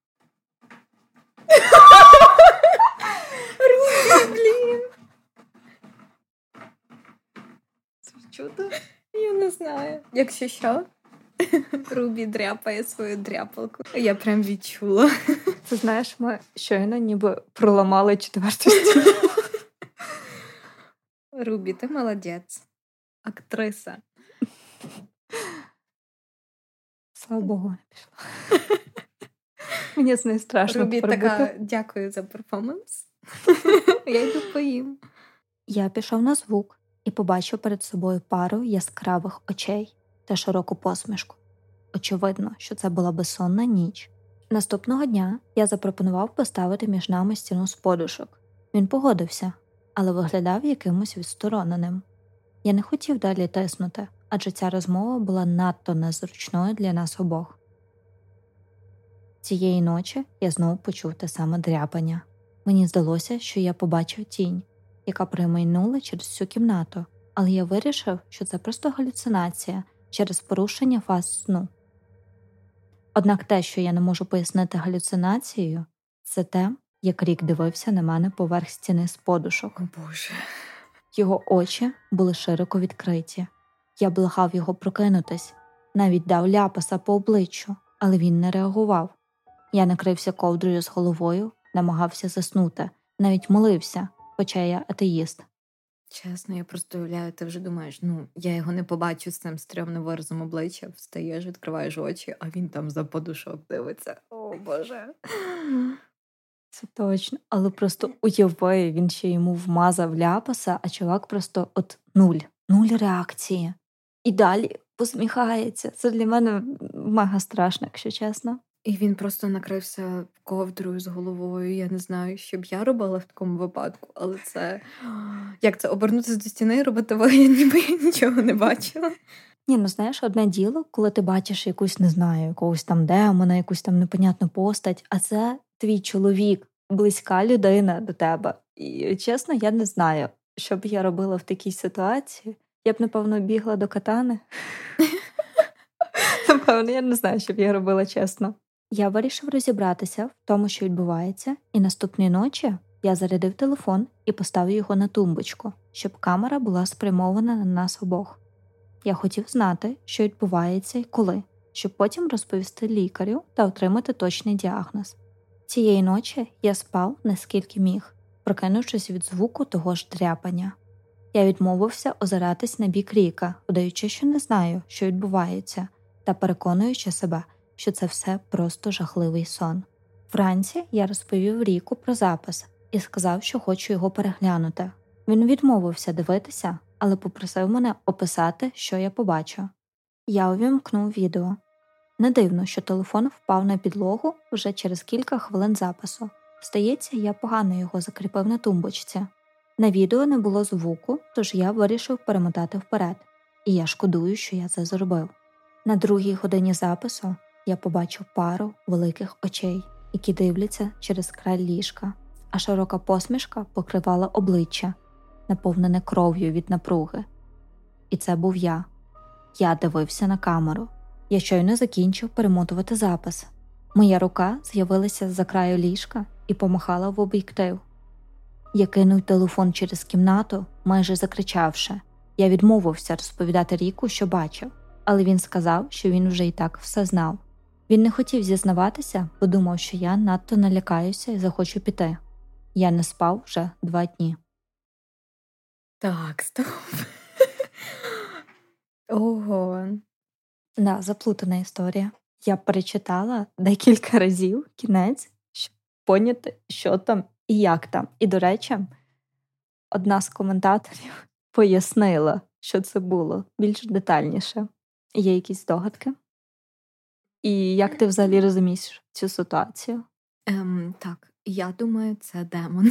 A: Блін. Це чудо? Я не знаю. Якщо що, Рубі дряпає свою дряпалку. Я прям відчула.
B: Це, знаєш, ми щойно ніби проламали 4-ту стіну.
A: Рубі, ти молодець. Актриса.
B: Слава Богу, не пішла. Мені з нею страшно.
A: Рубі така, дякую за перформанс. Я йду поїм.
B: Я пішов на звук і побачив перед собою пару яскравих очей та широку посмішку. Очевидно, що це була безсонна ніч. Наступного дня я запропонував поставити між нами стіну з подушок. Він погодився, але виглядав якимось відстороненим. Я не хотів далі тиснути, адже ця розмова була надто незручною для нас обох. Цієї ночі я знову почув те саме дряпання. Мені здалося, що я побачив тінь, яка промайнула через всю кімнату, але я вирішив, що це просто галюцинація через порушення фаз сну. Однак те, що я не можу пояснити галюцинацією, це те, як Рік дивився на мене поверх стіни з подушок.
A: О, Боже.
B: Його очі були широко відкриті. Я благав його прокинутись, навіть дав ляпаса по обличчю, але він не реагував. Я накрився ковдрою з головою, намагався заснути, навіть молився, хоча я атеїст.
A: Чесно, я просто уявляю, ти вже думаєш, я його не побачу з цим стрьомним виразом обличчя, встаєш, відкриваєш очі, а він там за подушок дивиться. О, Боже.
B: Це точно, але просто уяви, він ще йому вмазав ляпаса, а чувак просто нуль реакції. І далі посміхається. Це для мене мега страшно, якщо чесно.
A: І він просто накрився ковдрою з головою. Я не знаю, що б я робила в такому випадку, але це... Як це, обернутися до стіни і робити вигляд, ніби я нічого не бачила?
B: Ні, знаєш, одне діло, коли ти бачиш якусь, не знаю, якогось там демона, якусь там непонятну постать, а це твій чоловік, близька людина до тебе. І, чесно, я не знаю, що б я робила в такій ситуації. Я б, напевно, бігла до катани. Напевно, я не знаю, що б я робила, чесно. Я вирішив розібратися в тому, що відбувається, і наступної ночі я зарядив телефон і поставив його на тумбочку, щоб камера була спрямована на нас обох. Я хотів знати, що відбувається і коли, щоб потім розповісти лікарю та отримати точний діагноз. Цієї ночі я спав, наскільки міг, прокинувшись від звуку того ж дряпання. Я відмовився озиратись на бік Ріка, удаючи, що не знаю, що відбувається, та переконуючи себе, що це все просто жахливий сон. Вранці я розповів Ріку про запис і сказав, що хочу його переглянути. Він відмовився дивитися, але попросив мене описати, що я побачу. Я увімкнув відео. Не дивно, що телефон впав на підлогу вже через кілька хвилин запису. Здається, я погано його закріпив на тумбочці. На відео не було звуку, тож я вирішив перемотати вперед. І я шкодую, що я це зробив. На 2-й годині запису я побачив пару великих очей, які дивляться через край ліжка, а широка посмішка покривала обличчя, наповнене кров'ю від напруги. І це був я. Я дивився на камеру. Я щойно закінчив перемотувати запис. Моя рука з'явилася з-за краю ліжка і помахала в об'єктив. Я кинув телефон через кімнату, майже закричавши. Я відмовився розповідати Ріку, що бачив, але він сказав, що він вже і так все знав. Він не хотів зізнаватися, бо думав, що я надто налякаюся і захочу піти. Я не спав вже 2 дні.
A: Так, стоп. Ого.
B: Да, заплутана історія. Я перечитала декілька разів кінець, щоб поняти, що там і як там. І, до речі, одна з коментаторів пояснила, що це було більш детальніше. Є якісь здогадки? І як ти взагалі розумієш цю ситуацію?
A: Так, я думаю, це демон.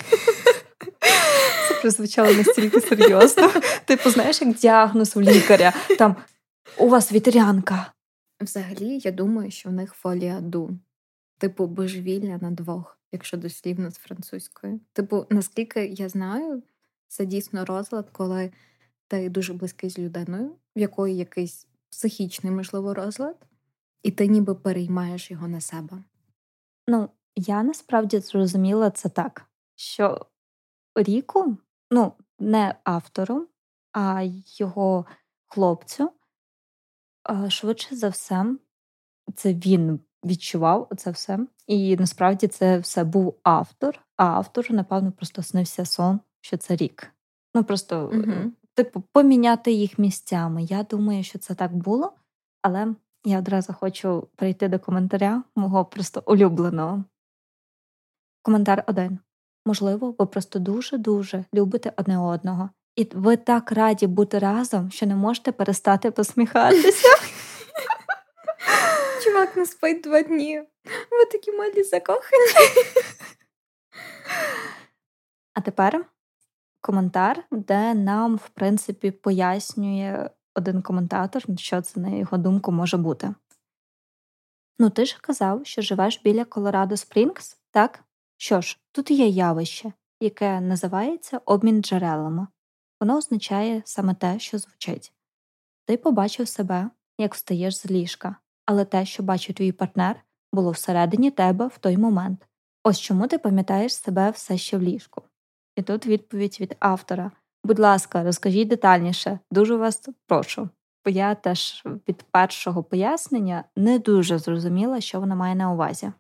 B: Це прозвучало настільки серйозно. Типу, знаєш, як діагноз у лікаря. Там, у вас вітрянка.
A: Взагалі, я думаю, що в них фолія ду. Типу, божевілля на 2, якщо дослівно з французької. Типу, наскільки я знаю, це дійсно розлад, коли ти дуже близький з людиною, в якої якийсь психічний, можливо, розлад, і ти ніби переймаєш його на себе.
B: Я насправді зрозуміла це так, що Ріку, не автору, а його хлопцю, швидше за все, це він відчував це все. І насправді це все був автор, а автору, напевно, просто снився сон, що це Рік. Просто, поміняти їх місцями. Я думаю, що це так було, але я одразу хочу перейти до коментаря мого просто улюбленого. Коментар 1. Можливо, ви просто дуже-дуже любите одне одного. І ви так раді бути разом, що не можете перестати посміхатися.
A: Чувак не спить 2 дні. Ви такі малі закохані.
B: А тепер коментар, де нам, в принципі, пояснює один коментатор, що це, на його думку, може бути. Ти ж казав, що живеш біля Колорадо Спрінгс, так? Що ж, тут є явище, яке називається обмін джерелами. Воно означає саме те, що звучить. Ти побачив себе, як встаєш з ліжка, але те, що бачив твій партнер, було всередині тебе в той момент. Ось чому ти пам'ятаєш себе все ще в ліжку. І тут відповідь від автора. Будь ласка, розкажіть детальніше, дуже вас прошу. Бо я теж від першого пояснення не дуже зрозуміла, що вона має на увазі.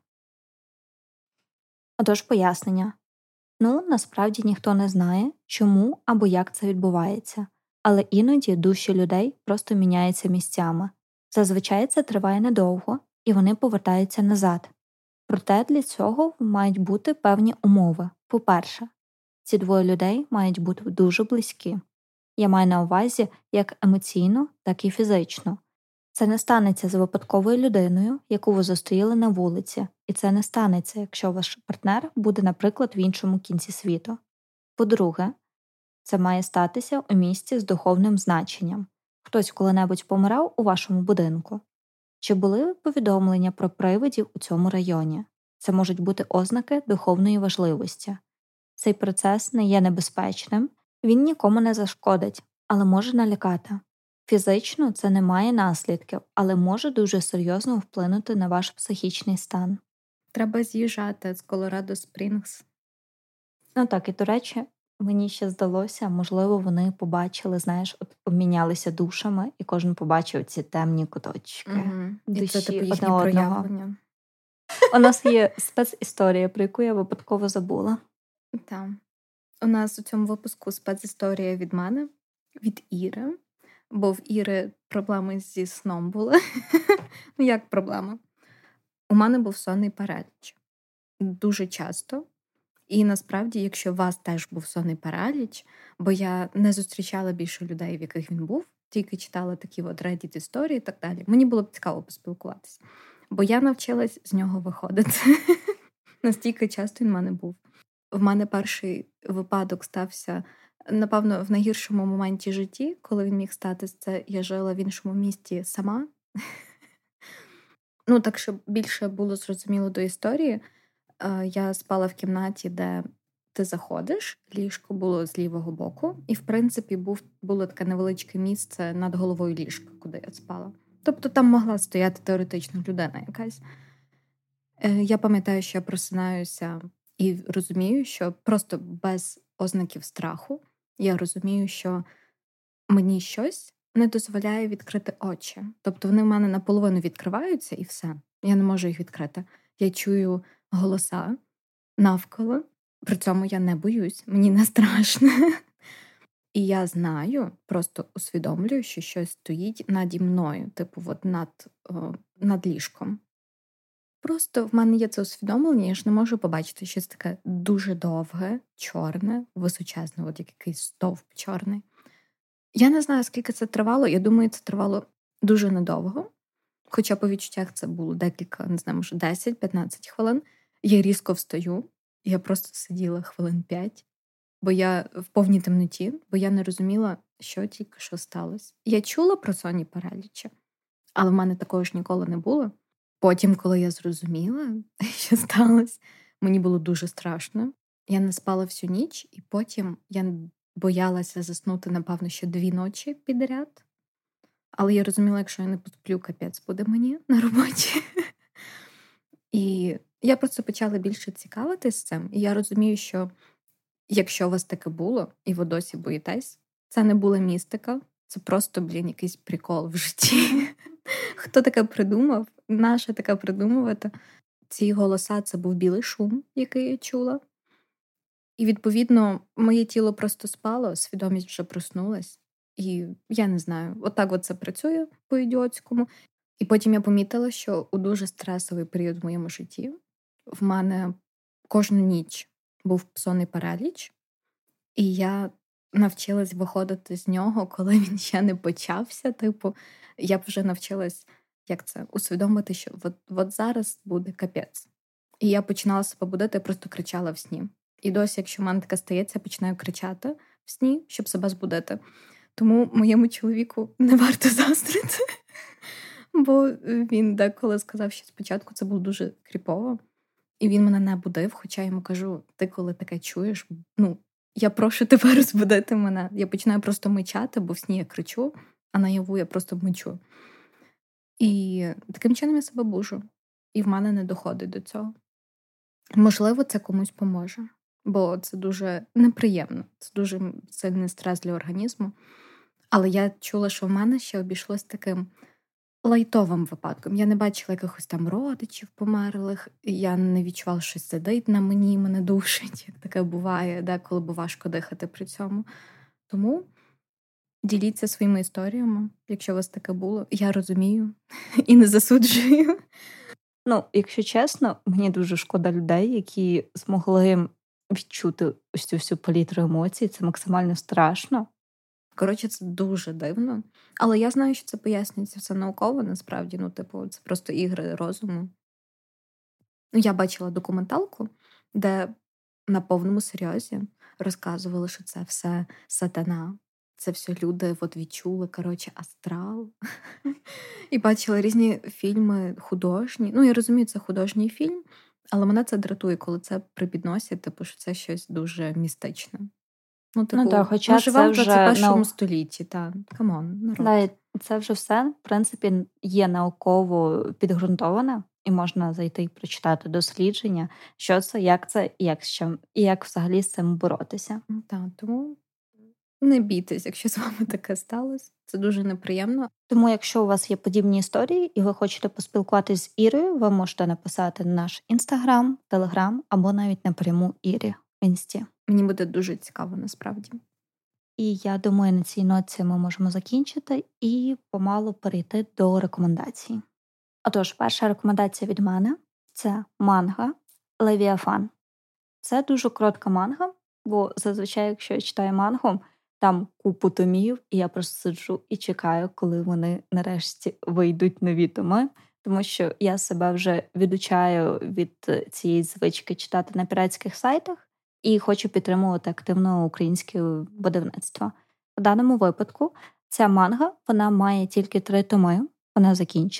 B: Отож, пояснення. Насправді ніхто не знає, чому або як це відбувається, але іноді душі людей просто міняються місцями. Зазвичай це триває недовго, і вони повертаються назад. Проте для цього мають бути певні умови. По-перше, ці двоє людей мають бути дуже близькі. Я маю на увазі як емоційно, так і фізично. Це не станеться з випадковою людиною, яку ви зустріли на вулиці, і це не станеться, якщо ваш партнер буде, наприклад, в іншому кінці світу. По-друге, це має статися у місці з духовним значенням. Хтось коли-небудь помирав у вашому будинку? Чи були повідомлення про привидів у цьому районі? Це можуть бути ознаки духовної важливості. Цей процес не є небезпечним, він нікому не зашкодить, але може налякати. Фізично це не має наслідків, але може дуже серйозно вплинути на ваш психічний стан.
A: Треба з'їжджати з Колорадо Спрінгс.
B: Так, і до речі, мені ще здалося, можливо, вони побачили, обмінялися душами, і кожен побачив ці темні куточки.
A: І це
B: Душі
A: їхні
B: одне одного.
A: проявлення.
B: У нас є спецісторія, про яку я випадково забула.
A: Так. У нас у цьому випуску спецісторія від мене, від Іри. Бо в Іри проблеми зі сном були. Як проблема? У мене був сонний параліч. Дуже часто. І насправді, якщо у вас теж був сонний параліч, бо я не зустрічала більше людей, в яких він був, тільки читала такі Reddit історії і так далі. Мені було б цікаво поспілкуватися. Бо я навчилась з нього виходити. Настільки часто він в мене був. В мене перший випадок стався, напевно, в найгіршому моменті житті, коли він міг статись, це я жила в іншому місті сама. Так, щоб більше було зрозуміло до історії, я спала в кімнаті, де ти заходиш, ліжко було з лівого боку, і, в принципі, було таке невеличке місце над головою ліжка, куди я спала. Тобто там могла стояти теоретично людина якась. Я пам'ятаю, що я просинаюся і розумію, що просто без ознаків страху я розумію, що мені щось не дозволяє відкрити очі. Тобто вони в мене наполовину відкриваються і все. Я не можу їх відкрити. Я чую голоса навколо, при цьому я не боюсь, мені не страшно. І я знаю, просто усвідомлюю, що щось стоїть наді мною, над ліжком. Просто в мене є це усвідомлення, я ж не можу побачити щось таке дуже довге, чорне, височезне, як якийсь стовп чорний. Я не знаю, скільки це тривало, я думаю, це тривало дуже недовго. Хоча по відчуттях це було декілька, не знаю, може 10-15 хвилин. Я різко встаю, я просто сиділа хвилин 5, бо я в повній темноті, бо я не розуміла, що тільки що сталося. Я чула про сонні паралічі, але в мене такого ж ніколи не було. Потім, коли я зрозуміла, що сталося, мені було дуже страшно. Я не спала всю ніч, і потім я боялася заснути, напевно, ще 2 ночі підряд. Але я розуміла, якщо я не посплю, капець буде мені на роботі. І я просто почала більше цікавитись цим. І я розумію, що якщо у вас таке було, і ви досі боїтесь, це не була містика, це просто, якийсь прикол в житті. Хто таке придумав? Наше таке придумувати? Ці голоса — це був білий шум, який я чула. І, відповідно, моє тіло просто спало, свідомість вже проснулась. І я не знаю, отак це працює по-ідіотському. І потім я помітила, що у дуже стресовий період в моєму житті в мене кожну ніч був сонний параліч, і я навчилась виходити з нього, коли він ще не почався. Я б вже навчилась, усвідомити, що от зараз буде капець. І я починала себе будити, просто кричала в сні. І досі, якщо в мене таке стається, я починаю кричати в сні, щоб себе збудити. Тому моєму чоловіку не варто заздрити. Бо він деколи сказав, що спочатку це було дуже кріпово. І він мене не будив, хоча я йому кажу, ти коли таке чуєш, я прошу тебе розбудити мене. Я починаю просто мичати, бо в сні я кричу, а наяву я просто мичу. І таким чином я себе буджу. І в мене не доходить до цього. Можливо, це комусь поможе, бо це дуже неприємно, це дуже сильний стрес для організму. Але я чула, що в мене ще обійшлось таким лайтовим випадком. Я не бачила якихось там родичів померлих, я не відчувала, що сидить на мені і мене душить, як таке буває, деколи бо важко дихати при цьому. Тому діліться своїми історіями, якщо у вас таке було. Я розумію і не засуджую.
B: Якщо чесно, мені дуже шкода людей, які змогли відчути ось цю всю палітру емоцій. Це максимально страшно.
A: Коротше, це дуже дивно. Але я знаю, що це пояснюється все науково, насправді. Це просто ігри розуму. Я бачила документалку, де на повному серйозі розказували, що це все сатана. Це все люди відчули, астрал. І бачила різні фільми художні. Я розумію, це художній фільм, але мене це дратує, коли це припідносять, що це щось дуже містичне.
B: Хоча
A: ми живемо в
B: це вже
A: 21 столітті, камон, народ.
B: Це вже все, в принципі, є науково підґрунтоване, і можна зайти і прочитати дослідження, що це, і як взагалі з цим боротися.
A: Тому не бійтесь, якщо з вами таке сталося. Це дуже неприємно.
B: Тому, якщо у вас є подібні історії і ви хочете поспілкуватись з Ірою, ви можете написати на наш Інстаграм, Телеграм або навіть напряму Ірі в Інсті.
A: Мені буде дуже цікаво, насправді.
B: І я думаю, на цій ноті ми можемо закінчити і помалу перейти до рекомендацій. Отож, перша рекомендація від мене – це манга «Левіафан». Це дуже коротка манга, бо зазвичай, якщо я читаю мангу, там купу томів, і я просто сиджу і чекаю, коли вони нарешті вийдуть нові томи, тому що я себе вже відучаю від цієї звички читати на піратських сайтах і хочу підтримувати активно українське видавництво. В даному випадку ця манга, вона має тільки 3 томи, вона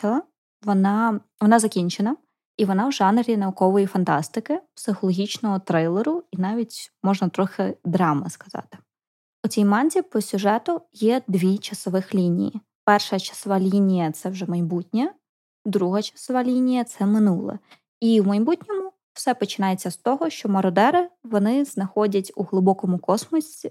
B: закінчена, і вона в жанрі наукової фантастики, психологічного трилеру і навіть, можна трохи драми сказати. У цій манзі по сюжету є 2 часових лінії. Перша часова лінія – це вже майбутнє, друга часова лінія – це минуле. І в майбутньому все починається з того, що мародери, вони знаходять у глибокому космосі.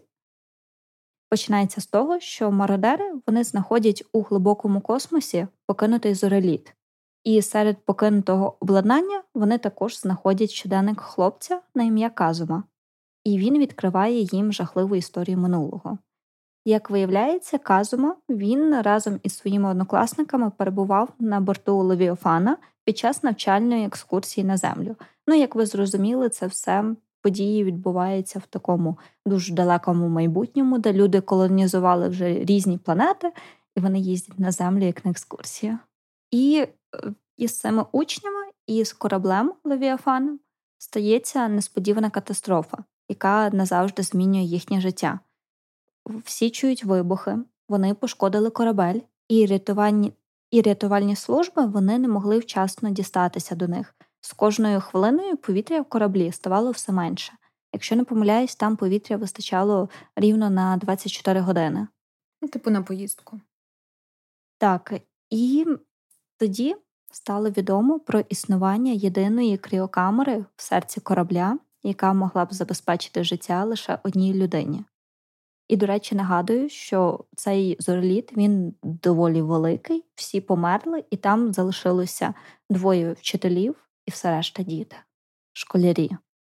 B: Покинутий зореліт. І серед покинутого обладнання вони також знаходять щоденник хлопця на ім'я Казума. І він відкриває їм жахливу історію минулого. Як виявляється, Казума, він разом із своїми однокласниками перебував на борту Левіафана під час навчальної екскурсії на Землю. Як ви зрозуміли, це все події відбуваються в такому дуже далекому майбутньому, де люди колонізували вже різні планети, і вони їздять на Землю як на екскурсію. І із цими учнями, і з кораблем Левіафаном стається несподівана катастрофа, яка назавжди змінює їхнє життя. Всі чують вибухи, вони пошкодили корабель, і рятувальні служби вони не могли вчасно дістатися до них. З кожною хвилиною повітря в кораблі ставало все менше. Якщо не помиляюсь, там повітря вистачало рівно на 24 години.
A: На поїздку.
B: Так, і тоді стало відомо про існування єдиної кріокамери в серці корабля, яка могла б забезпечити життя лише одній людині. І, до речі, нагадую, що цей зореліт, він доволі великий, всі померли, і там залишилося 2 вчителів і все решта діти, школярі.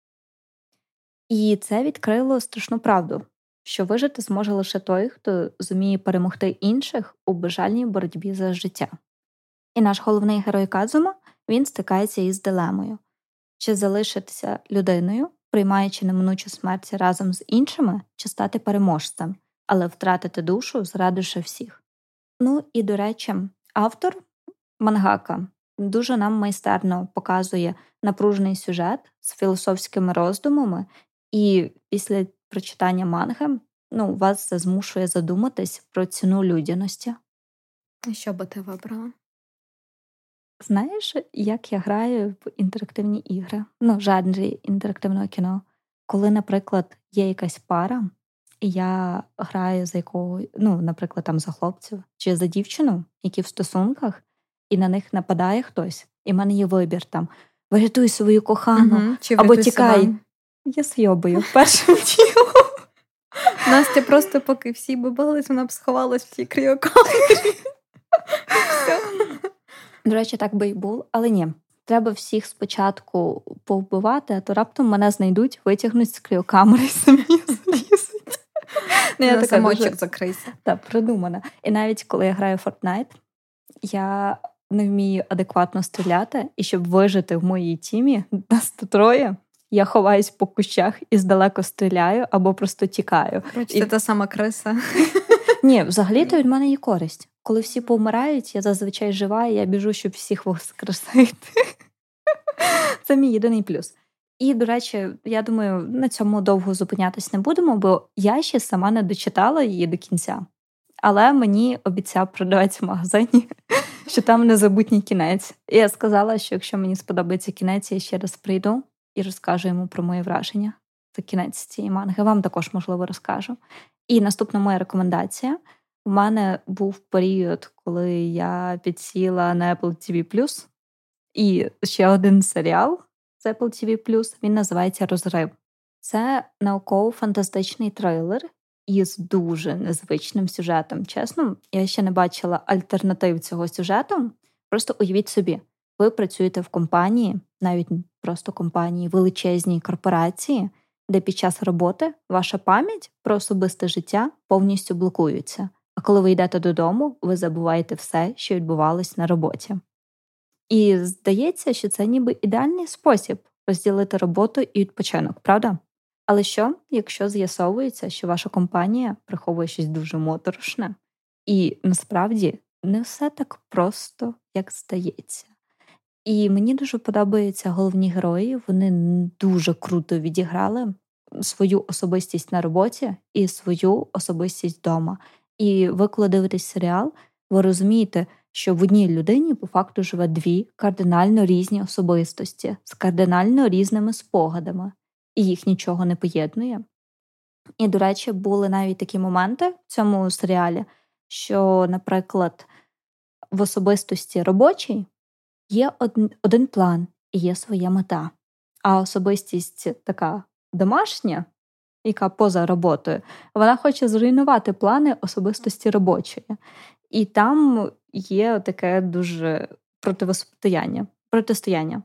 B: І це відкрило страшну правду, що вижити зможе лише той, хто зуміє перемогти інших у безжальній боротьбі за життя. І наш головний герой Казума, він стикається із дилемою. Чи залишитися людиною, приймаючи неминучу смерть разом з іншими, чи стати переможцем, але втратити душу, зрадивши всіх. І, до речі, автор, мангака, дуже нам майстерно показує напружений сюжет з філософськими роздумами, і після прочитання манги, вас це змушує задуматись про ціну людяності.
A: Що би ти вибрала?
B: Знаєш, як я граю в інтерактивні ігри, в жанрі інтерактивного кіно. Коли, наприклад, є якась пара, і я граю за наприклад, за хлопців чи за дівчину, які в стосунках, і на них нападає хтось, і в мене є вибір врятуй свою кохану,
A: Чи
B: або
A: врятуй
B: тікай.
A: себе.
B: Я сйобаю першим ділом.
A: Настя просто, поки всі бабались, вона б сховалась в цій кріокамері.
B: До речі, так би і було, але ні. Треба всіх спочатку повбивати, а то раптом мене знайдуть, витягнуть з кріокамери і самі залізуть.
A: Я така замочок закрийся.
B: Так, придумана. І навіть коли я граю в Fortnite, я не вмію адекватно стріляти, і щоб вижити в моїй тімі, нас троє, я ховаюсь по кущах і здалеку стріляю або просто тікаю.
A: Короче, це та сама криса.
B: Ні, взагалі-то від мене є користь. Коли всі повмирають, я зазвичай жива, і я біжу, щоб всіх воскресити. Це мій єдиний плюс. І, до речі, я думаю, на цьому довго зупинятись не будемо, бо я ще сама не дочитала її до кінця. Але мені обіцяв продавець в магазині, що там незабутній кінець. І я сказала, що якщо мені сподобається кінець, я ще раз прийду і розкажу йому про мої враження. Це кінець цієї манги. Вам також, можливо, розкажу. І наступна моя рекомендація. У мене був період, коли я підсіла на Apple TV+, і ще один серіал з Apple TV+, він називається «Розрив». Це науково-фантастичний трилер із дуже незвичним сюжетом. Чесно, я ще не бачила альтернатив цього сюжету. Просто уявіть собі, ви працюєте в компанії, навіть просто компанії, величезній корпорації, де під час роботи ваша пам'ять про особисте життя повністю блокується. А коли ви йдете додому, ви забуваєте все, що відбувалось на роботі. І здається, що це ніби ідеальний спосіб розділити роботу і відпочинок, правда? Але що, якщо з'ясовується, що ваша компанія приховує щось дуже моторошне, і насправді не все так просто, як здається. І мені дуже подобаються головні герої, вони дуже круто відіграли свою особистість на роботі і свою особистість вдома. І ви, коли дивитесь серіал, ви розумієте, що в одній людині по факту живе дві кардинально різні особистості з кардинально різними спогадами, і їх нічого не поєднує. І, до речі, були навіть такі моменти в цьому серіалі, що, наприклад, в особистості робочій є один план і є своя мета, а особистість така домашня, яка поза роботою, вона хоче зруйнувати плани особистості робочої. І там є таке дуже протистояння.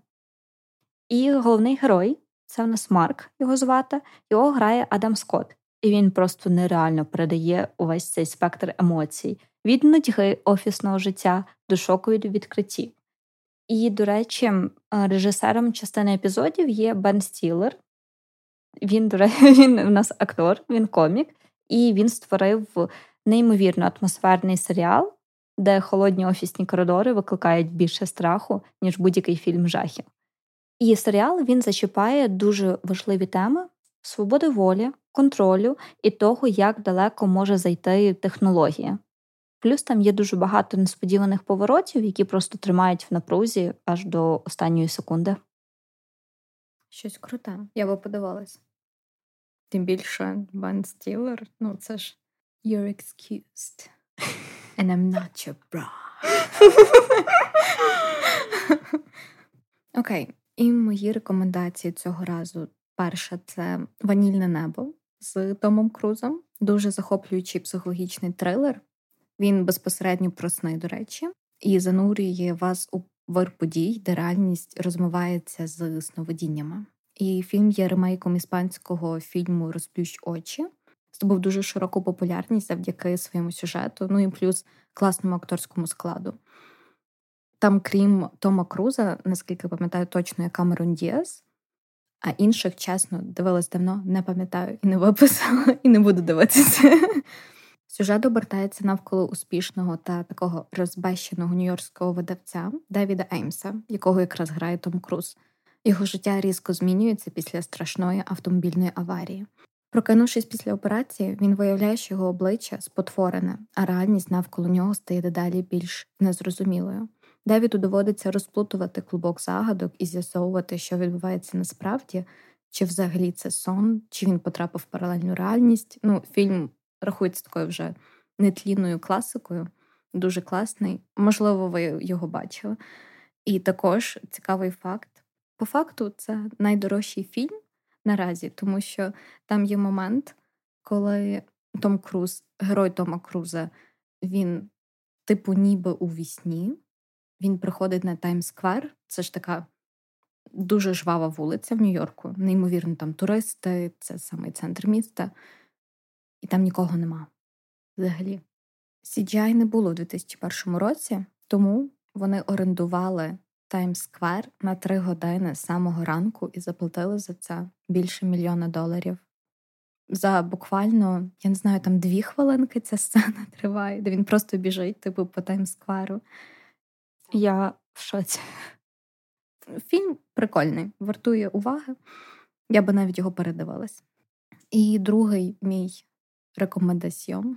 B: І головний герой, це в нас Марк, його звати, його грає Адам Скотт. І він просто нереально передає увесь цей спектр емоцій. Від нудьги офісного життя до шоку від відкриттів. І, до речі, режисером частини епізодів є Бен Стілер. Він у нас актор, він комік, і він створив неймовірно атмосферний серіал, де холодні офісні коридори викликають більше страху, ніж будь-який фільм жахів. І серіал, він зачіпає дуже важливі теми свободи волі, контролю і того, як далеко може зайти технологія. Плюс там є дуже багато несподіваних поворотів, які просто тримають в напрузі аж до останньої секунди.
A: Щось круте. Я би подивилась. Тим більше Бен Стілер, це ж you're excused. And I'm not your bra. Окей. І мої рекомендації цього разу. Перша – це «Ванільне небо» з Томом Крузом. Дуже захоплюючий психологічний трилер. Він безпосередньо про сни, до речі, і занурює вас у вир подій, де реальність розмивається з сновидіннями. І фільм є ремейком іспанського фільму «Розплющ очі». Здобув дуже широку популярність завдяки своєму сюжету, і плюс класному акторському складу. Там, крім Тома Круза, наскільки пам'ятаю точно, є Камерон Діас, а інших, чесно, дивилась давно, не пам'ятаю і не виписала, і не буду дивитися. Сюжет обертається навколо успішного та такого розбещеного нью-йоркського видавця Девіда Еймса, якого якраз грає Том Круз. Його життя різко змінюється після страшної автомобільної аварії. Прокинувшись після операції, він виявляє, що його обличчя спотворене, а реальність навколо нього стає дедалі більш незрозумілою. Девіду доводиться розплутувати клубок загадок і з'ясовувати, що відбувається насправді, чи взагалі це сон, чи він потрапив в паралельну реальність. Фільм рахується такою вже нетлінною класикою, дуже класний. Можливо, ви його бачили. І також цікавий факт. По факту це найдорожчий фільм наразі, тому що там є момент, коли Том Круз, герой Тома Круза, він типу ніби у вісні, він приходить на Таймс-сквер, це ж така дуже жвава вулиця в Нью-Йорку, неймовірно, там туристи, це самий центр міста, і там нікого нема взагалі. CGI не було у 2001 році, тому вони орендували Таймс-сквер на 3 години з самого ранку і заплатили за це більше $1 мільйона. За буквально, я не знаю, там 2 хвилинки ця сцена триває, де він просто біжить, типу, по Таймс-скверу.
B: Я в шоці.
A: Фільм прикольний, вартує уваги. Я би навіть його передивилась. І другий мій рекомендаціон.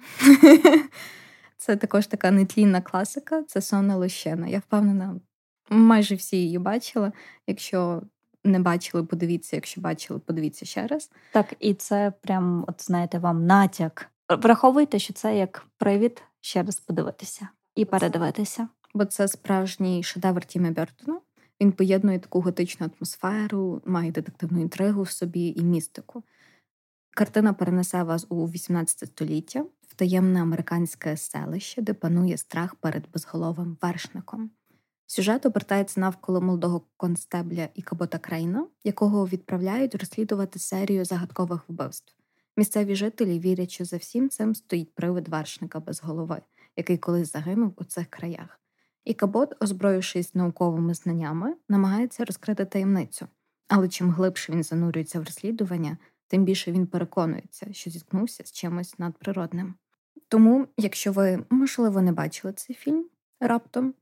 A: Це також така нетлінна класика, це «Сонна лощина». Я впевнена, майже всі її бачили. Якщо не бачили, подивіться. Якщо бачили, подивіться ще раз.
B: Так, і це прям, от знаєте, вам натяк. Враховуйте, що це як привід ще раз подивитися і передивитися.
A: Бо це справжній шедевр Тіма Бертона. Він поєднує таку готичну атмосферу, має детективну інтригу в собі і містику. Картина перенесе вас у 18 століття, в таємне американське селище, де панує страх перед безголовим вершником. Сюжет обертається навколо молодого констебля Ікабота Крейна, якого відправляють розслідувати серію загадкових вбивств. Місцеві жителі вірять, що за всім цим стоїть привид вершника без голови, який колись загинув у цих краях. Ікабот, озброївшись науковими знаннями, намагається розкрити таємницю, але чим глибше він занурюється в розслідування, тим більше він переконується, що зіткнувся з чимось надприродним. Тому, якщо ви, можливо, не бачили цей фільм раптом,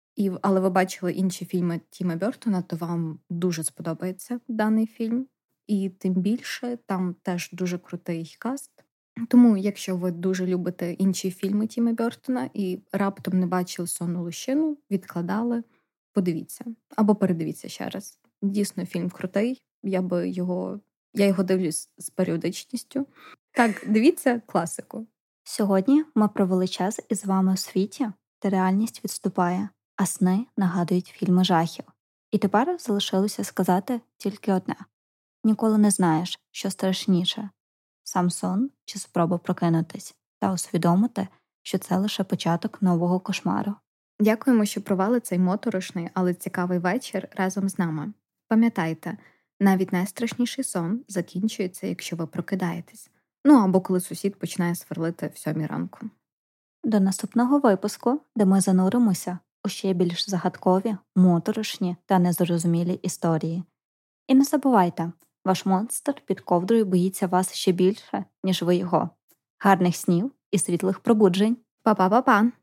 A: але ви бачили інші фільми Тіма Бертона, то вам дуже сподобається даний фільм. І тим більше там теж дуже крутий каст. Тому, якщо ви дуже любите інші фільми Тіма Бертона і раптом не бачили «Сонну лощину», відкладали, подивіться. Або передивіться ще раз. Дійсно, фільм крутий. Я його дивлюсь з періодичністю. Так, дивіться класику.
B: Сьогодні ми провели час із вами у світі, де реальність відступає, а сни нагадують фільми жахів. І тепер залишилося сказати тільки одне. Ніколи не знаєш, що страшніше – сам сон чи спроба прокинутись та усвідомити, що це лише початок нового кошмару.
A: Дякуємо, що провели цей моторошний, але цікавий вечір разом з нами. Пам'ятайте, навіть найстрашніший сон закінчується, якщо ви прокидаєтесь. Або коли сусід починає сверлити в 7 ранку.
B: До наступного випуску, де ми зануримося у ще більш загадкові, моторошні та незрозумілі історії. І не забувайте, ваш монстр під ковдрою боїться вас ще більше, ніж ви його. Гарних снів і світлих пробуджень!
A: Па-па-па-па!